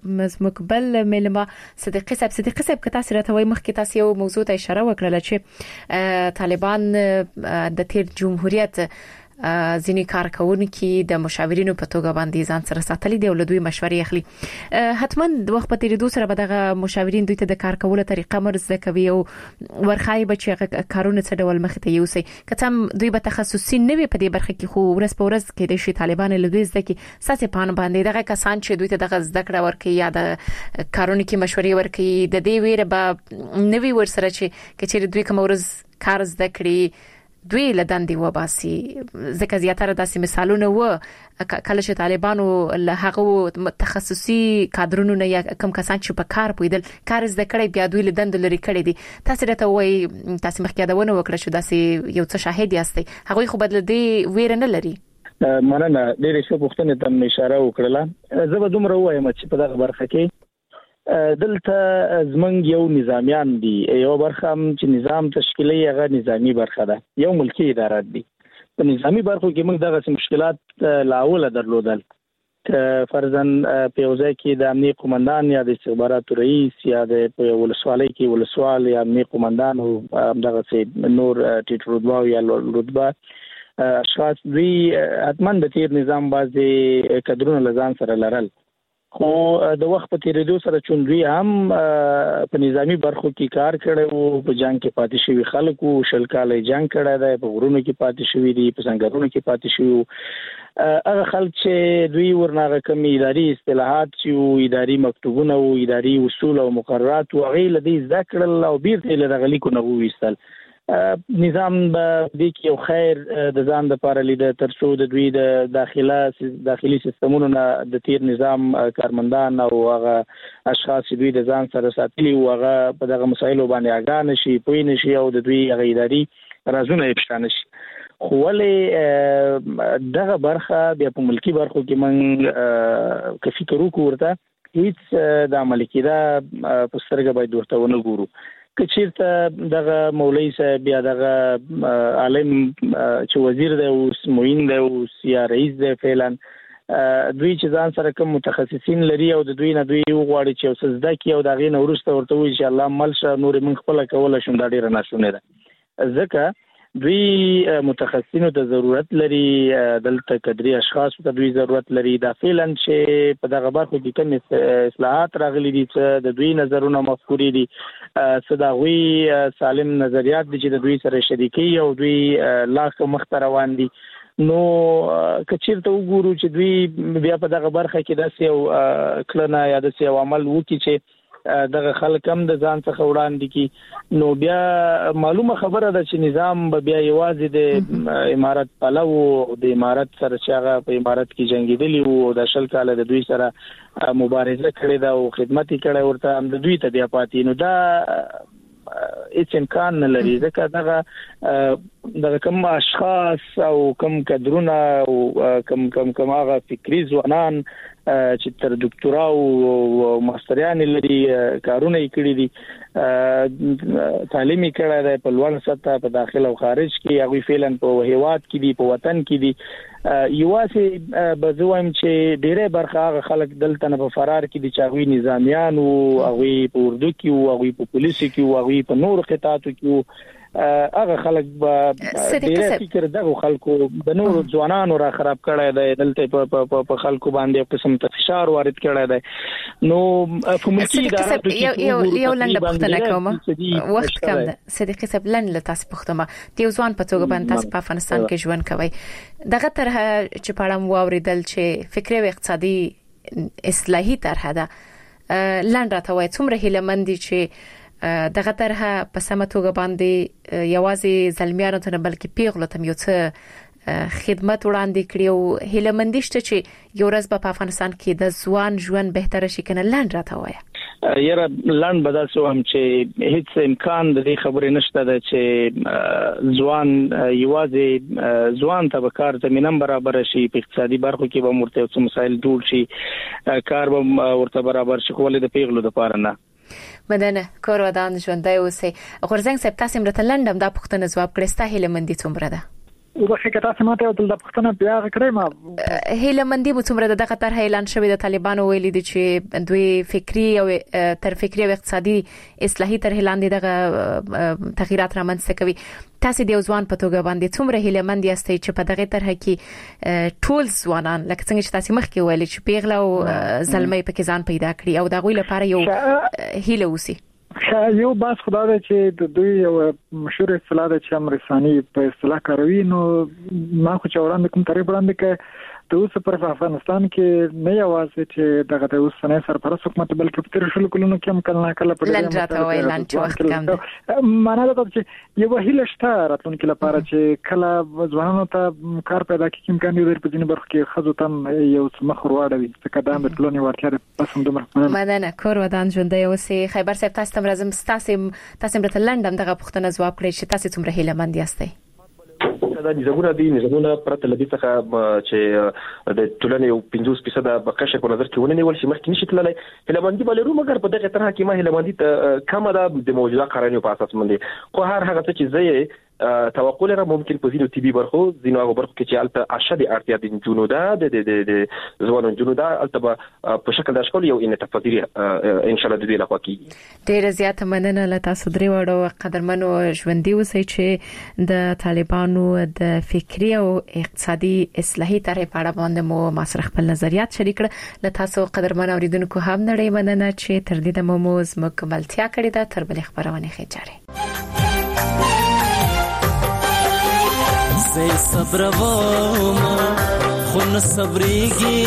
مقبل ملما صدیقی صاحب صدیقی صاحب که تاسو راته وای مخکې تاسو یو موضوع ته اشاره وکړه چې طالبان د تیر جمهوریت ځینې کارکونکي د مشاورینو په توګه باندې ځان سره ساتلي دی او له دوی مشورې اخلي حتما د وخت په تیریدو سره به دغه مشاورین دوی ته د کار کولو طریقه مرزه کوي او ورخای به چې کارونه څه ډول مخ ته یوسي کتم دوی به تخصصي نه وي په دې برخه کې خو ورځ په ورځ کې د شي طالبان له دوی زده کې ساسې پان باندې دغه کسان چې دوی ته دغه زده کړه ورکړي یا د کارونکي مشورې ورکړي د دې ویره به نوي ورسره چې چې دوی کوم ورځ کار زده کړي دوی لدندې وباسي ځکه زیاتره داسې مثالونه و کله چې طالبانو له هغه تخصصي کادرونو نه یا کم کسان چې په کار پویدل کار زده کړي بیا دوی لدند لري کړي دي تاسو راته وای تاسو مخکې دا ونه وکړه چې داسې یو څه شاهد یاستئ هغه خو بدل دی ویره نه لري مننه ډېر ښه پوښتنه ته اشاره وکړه زه به دومره وایم چې په دغه برخه کې دلته زمنګ یو نظامیان دي یو برخه چې نظام تشکیلي هغه نظامی برخه ده یو ملکی ادارات دي په نظامی برخو کې موږ دغه مشکلات لاول درلودل فرضاً په وځای کې د امنیت قومندان یا د استخباراتو رئیس یا د ولسوالۍ کې ولسوال یا امنیت قومندان او دغه څه نور ټیټ رتبه یا رتبه اشخاص دوی حتما د تیر نظام بعضې کدرونه لزان سره لرل خو د وخت په تیریدو سره چون دوی هم په نظامی برخو کې کار کړي او په جنگ کې پاتې شوی خلکو شل کاله جنگ کړي دی په غرونو کې پاتې شوی دي په څنګهونو کې پاتې شوی هغه خلک چې دوی ورناغه کم اداري اصطلاحات چې اداري مکتوبونه او اداري اصول او مقررات او غیله دي ذکر او بیرته لغلی کو نه وېستل نظام به د یو خیر د ځان د لپاره لیده ترڅو د دوی د داخله داخلي سیستمونو نه د تیر نظام کارمندان او هغه اشخاص دوی د ځان سره ساتلي او هغه په دغه مسایلو باندې اګا نشي پوي نشي او د دوی هغه اداري رازونه افشا نشي خو ولې دغه برخه بیا په ملکی برخو کې من کفي کرو ورته هیڅ د عمل کېدا په سترګه باید ورته ونه ګورو کچیرته دغه مولوی صاحب یا دغه عالم چې وزیر دی او معین دی او یا رئیس دی فعلا دوی چې ځان سره کوم متخصصین لري او د دوی نه دوی وغواړي چې اوس زده کی او دغه نه ورسته ورته وي چې الله ملشه نور من خپل کوله شون دا ډیره ناشونه ده ځکه دوی متخصصینو ته ضرورت لري دلته کدري اشخاص ته دوی ضرورت لري دا فعلا چې په دغه برخو کې کوم اصلاحات راغلي دي چې د دوی نظرونه مفکوري دي صداوی سالم نظریات دي چې د دوی سره شریکي او دوی لاخ مخ روان دي نو کچیرته وګورو چې دوی بیا په دغه برخه کې داسې او کلنه یا داسې عمل وکړي چې دغه خلک هم د ځان څخه وړاندې کی نو بیا معلومه خبره ده چې نظام به بیا یوازې د امارت پلو او د امارت سره چې هغه په امارت کې جنگیدلی او د شل کاله د دوی سره مبارزه کړې ده او خدمت کړي ورته هم د دوی ته بیا پاتې نو دا هیڅ امکان نه لري ځکه دغه دغه کوم اشخاص او کوم کدرونه او کوم کوم کوم هغه فکری ځوانان چې تر ډاکټرا او ماستریان لري کارونه کړی دي تعلیمي کړه د په لوړ سطح په داخله او خارج کې هغه فعلا په هیواد کې دي په وطن کې دي یواسي بزویم چې ډیره برخه هغه خلک دلته نه په فرار کې دي چې هغه نظامیان او هغه په اردو کې او هغه په پولیس کې او هغه په نور قطاعاتو کې هغه خلک به ډیره فکر دغه خلکو د نور ځوانانو را خراب کړی دی دلته په په خلکو باندې قسم تفشار وارد کړی دی نو په ملکی اداراتو کې یو یو لنډه پوښتنه کوم وخت کم ده صدیقي صاحب لنډه تاسو پوښتنه د ځوان په توګه باندې تاسو په افغانستان کې ژوند کوي دغه طرح چې پاړم واوریدل چې فکري او اقتصادي اصلاحي طرح ده لنډه ته وایي څومره هیلمندي چې دغه طرح په سمه توګه باندې یوازې زلمیانو ته نه بلکې پیغلو ته یو څه خدمت وړاندې کړي او هیله مندشته چې یو ورځ په افغانستان کې د ځوان ژوند بهتره شي کنه لاند راته وایي یره لاند بدل سو هم چې هیڅ امکان د دې خبرې نشته د چې ځوان یوازې ځوان ته کار زمينه برابر شي په اقتصادي برخو کې به مرته څه مسایل جوړ شي کار به ورته برابر شي کولې د پیغلو د پاره نه مدنه کور ودان ژوندۍ اوسې غورځنګ سپ تاسو مرته لندم دا پښتنه جواب کړی ستا هیله مندي څومره ده او د خکتا سماته او د پښتنه بیا کړی ما هیله مندي مو څومره دغه طرح اعلان شوی د طالبانو ویلي دي چې دوی فکری او تر فکری او اقتصادي اصلاحي تر لاندې دغه تغیرات رامنځته کوي تاسو د ځوان په توګه باندې څومره هیله مندي استئ چې په دغه طرح کې ټول ځوانان لکه څنګه چې تاسو مخکې ویلي چې پیغله او زلمې په کې ځان پیدا کړي او دغه لپاره یو هیله وسی یو باس خدای دې چې د دوی یو مشهور اصطلاح ده چې امریکایي په اصطلاح کاروي نو ما خو چوران کوم طریق وړاندې کې د اوس پر افغانستان کې نه یوازې چې دغه د اوسنۍ سرپرست حکومت بلکې په تیر شلو کلونو کې هم کله کله په لند راته وای لند چې وخت کم ده معنا دا چې یو هیله شته راتلونکي لپاره چې کله ځوانانو ته کار پیدا کړي امکان دی په ځینې برخو کې خزو تم یو مخ ورواړوي چې قدم د ټولنې ورته پسند دومره مدنه کور ودان ژوندۍ اوسې خیبر صاحب تاسو تم راځم تاسو تاسو مرته لندم دغه پښتنه جواب کړی چې تاسو څومره هیله مند یاستئ دا نظامونه دي نظامونه پرته لدی څخه چې د ټولنې یو پنځوس فیصد په کشه په نظر کې ونیول شي مخکې نشي تللی هلمندي بلرو مګر په دغه طرح کې ما هلمندي کم ده د موجوده قوانینو په اساس باندې خو هر هغه څه چې زه توقع لرم ممکن په ځینو طبي برخو ځینو هغه برخو کې چې البته اشد اړتیا د جنونو ده د د ځوانو جنونو ده البته په شکل د اشکال یو ان تفاضل ان شاء الله د دې لخوا کیږي ډیر زیات مننه له تاسو درې وړو قدرمنو ژوندۍ اوسئ چې د طالبانو د فکری او اقتصادي اصلاحي طرح په اړه باندې مو ما سره خپل نظریات شریک کړل له تاسو قدرمن اوریدونکو هم نړۍ مننه چې تر دې د موموز مکملتیا کړې ده تر بل خبرونه خېچاره زه صبر وما خون صبرېږي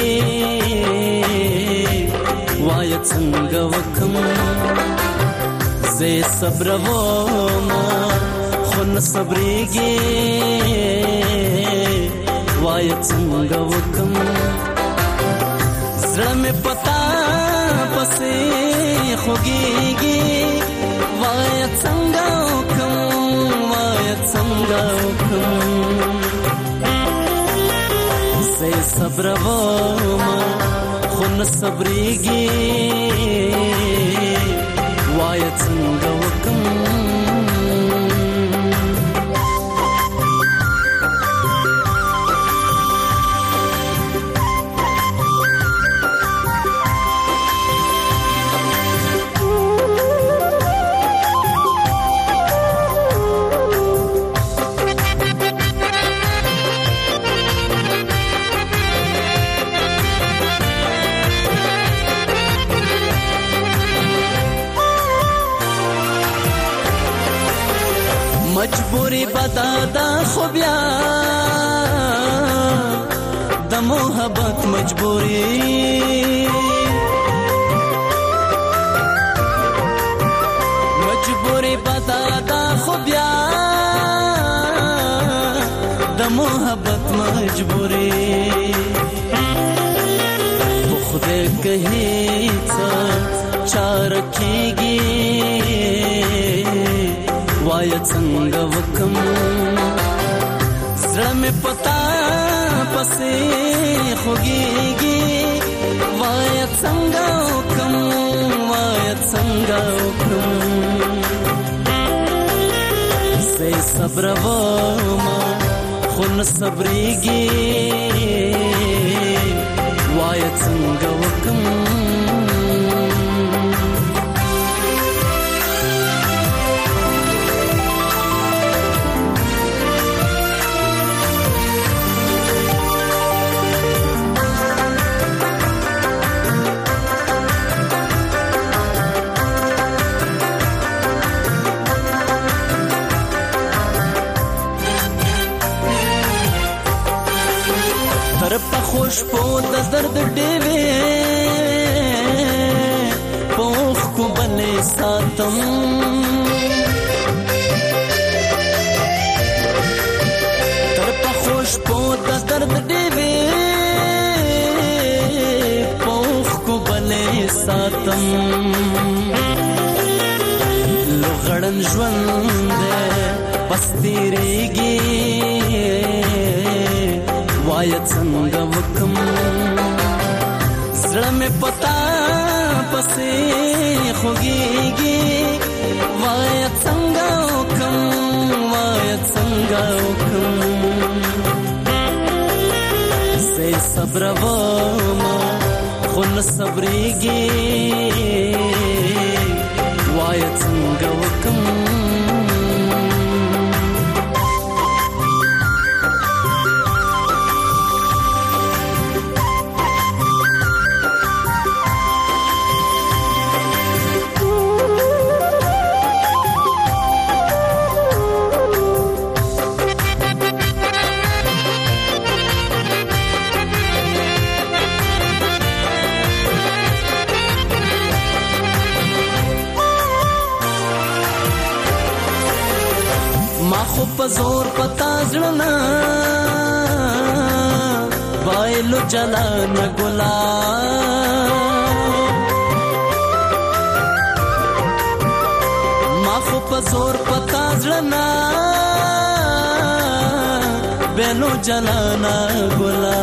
وای څنګه وکم زه صبر وما خون صبرېږي وای څنګه وکم زړه مې پتا پسې خوږيږي وای څنګه وکم وای څنګه وکم زه صبر وما خون صبرېږي وای څنګه وکم مجبوری بدادا خو بیا د محبت مجبوری مجبوری بدادا خو بیا د محبت مجبوری خود کہیں څه چار کیږي وای څنګه وکم زړه مې پتا پسې خوږيږي وای څنګه وکم وای څنګه وکم زه صبر وما خون صبرېږي وای څنګه وکم خوش په د درد ډېوې پوخ کو بلې ساتم تر په خوش په د درد ډېوې پوخ کو بلې ساتم غړن ژوند بس تیریږي وای څنګه وکم زړه مې پتا پسې خوږيږي وای څنګه وکم وای څنګه وکم سې صبر وما خون صبرېږي وای څنګه وکم خو پزور پتا زړنا وایلو جلان ګلا ما خو پزور پتا زړنا وایلو جلان ګلا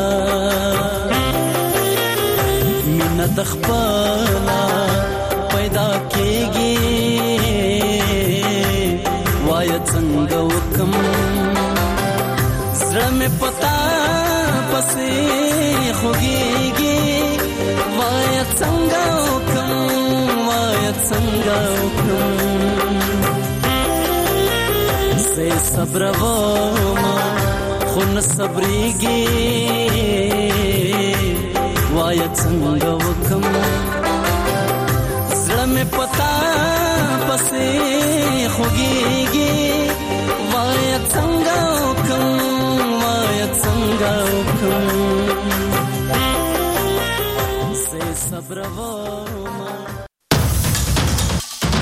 مینا تخپلا پیدا کېږي وای څنګه وکم زړه مې پتا پسې خوږيږي وای څنګه وکم وای څنګه وکم سې صبر وما خون صبرېږي وای څنګه وکم زړه مې پتا پسې خوږيږي وای څنګه وکم وای څنګه وکم سې صبر وما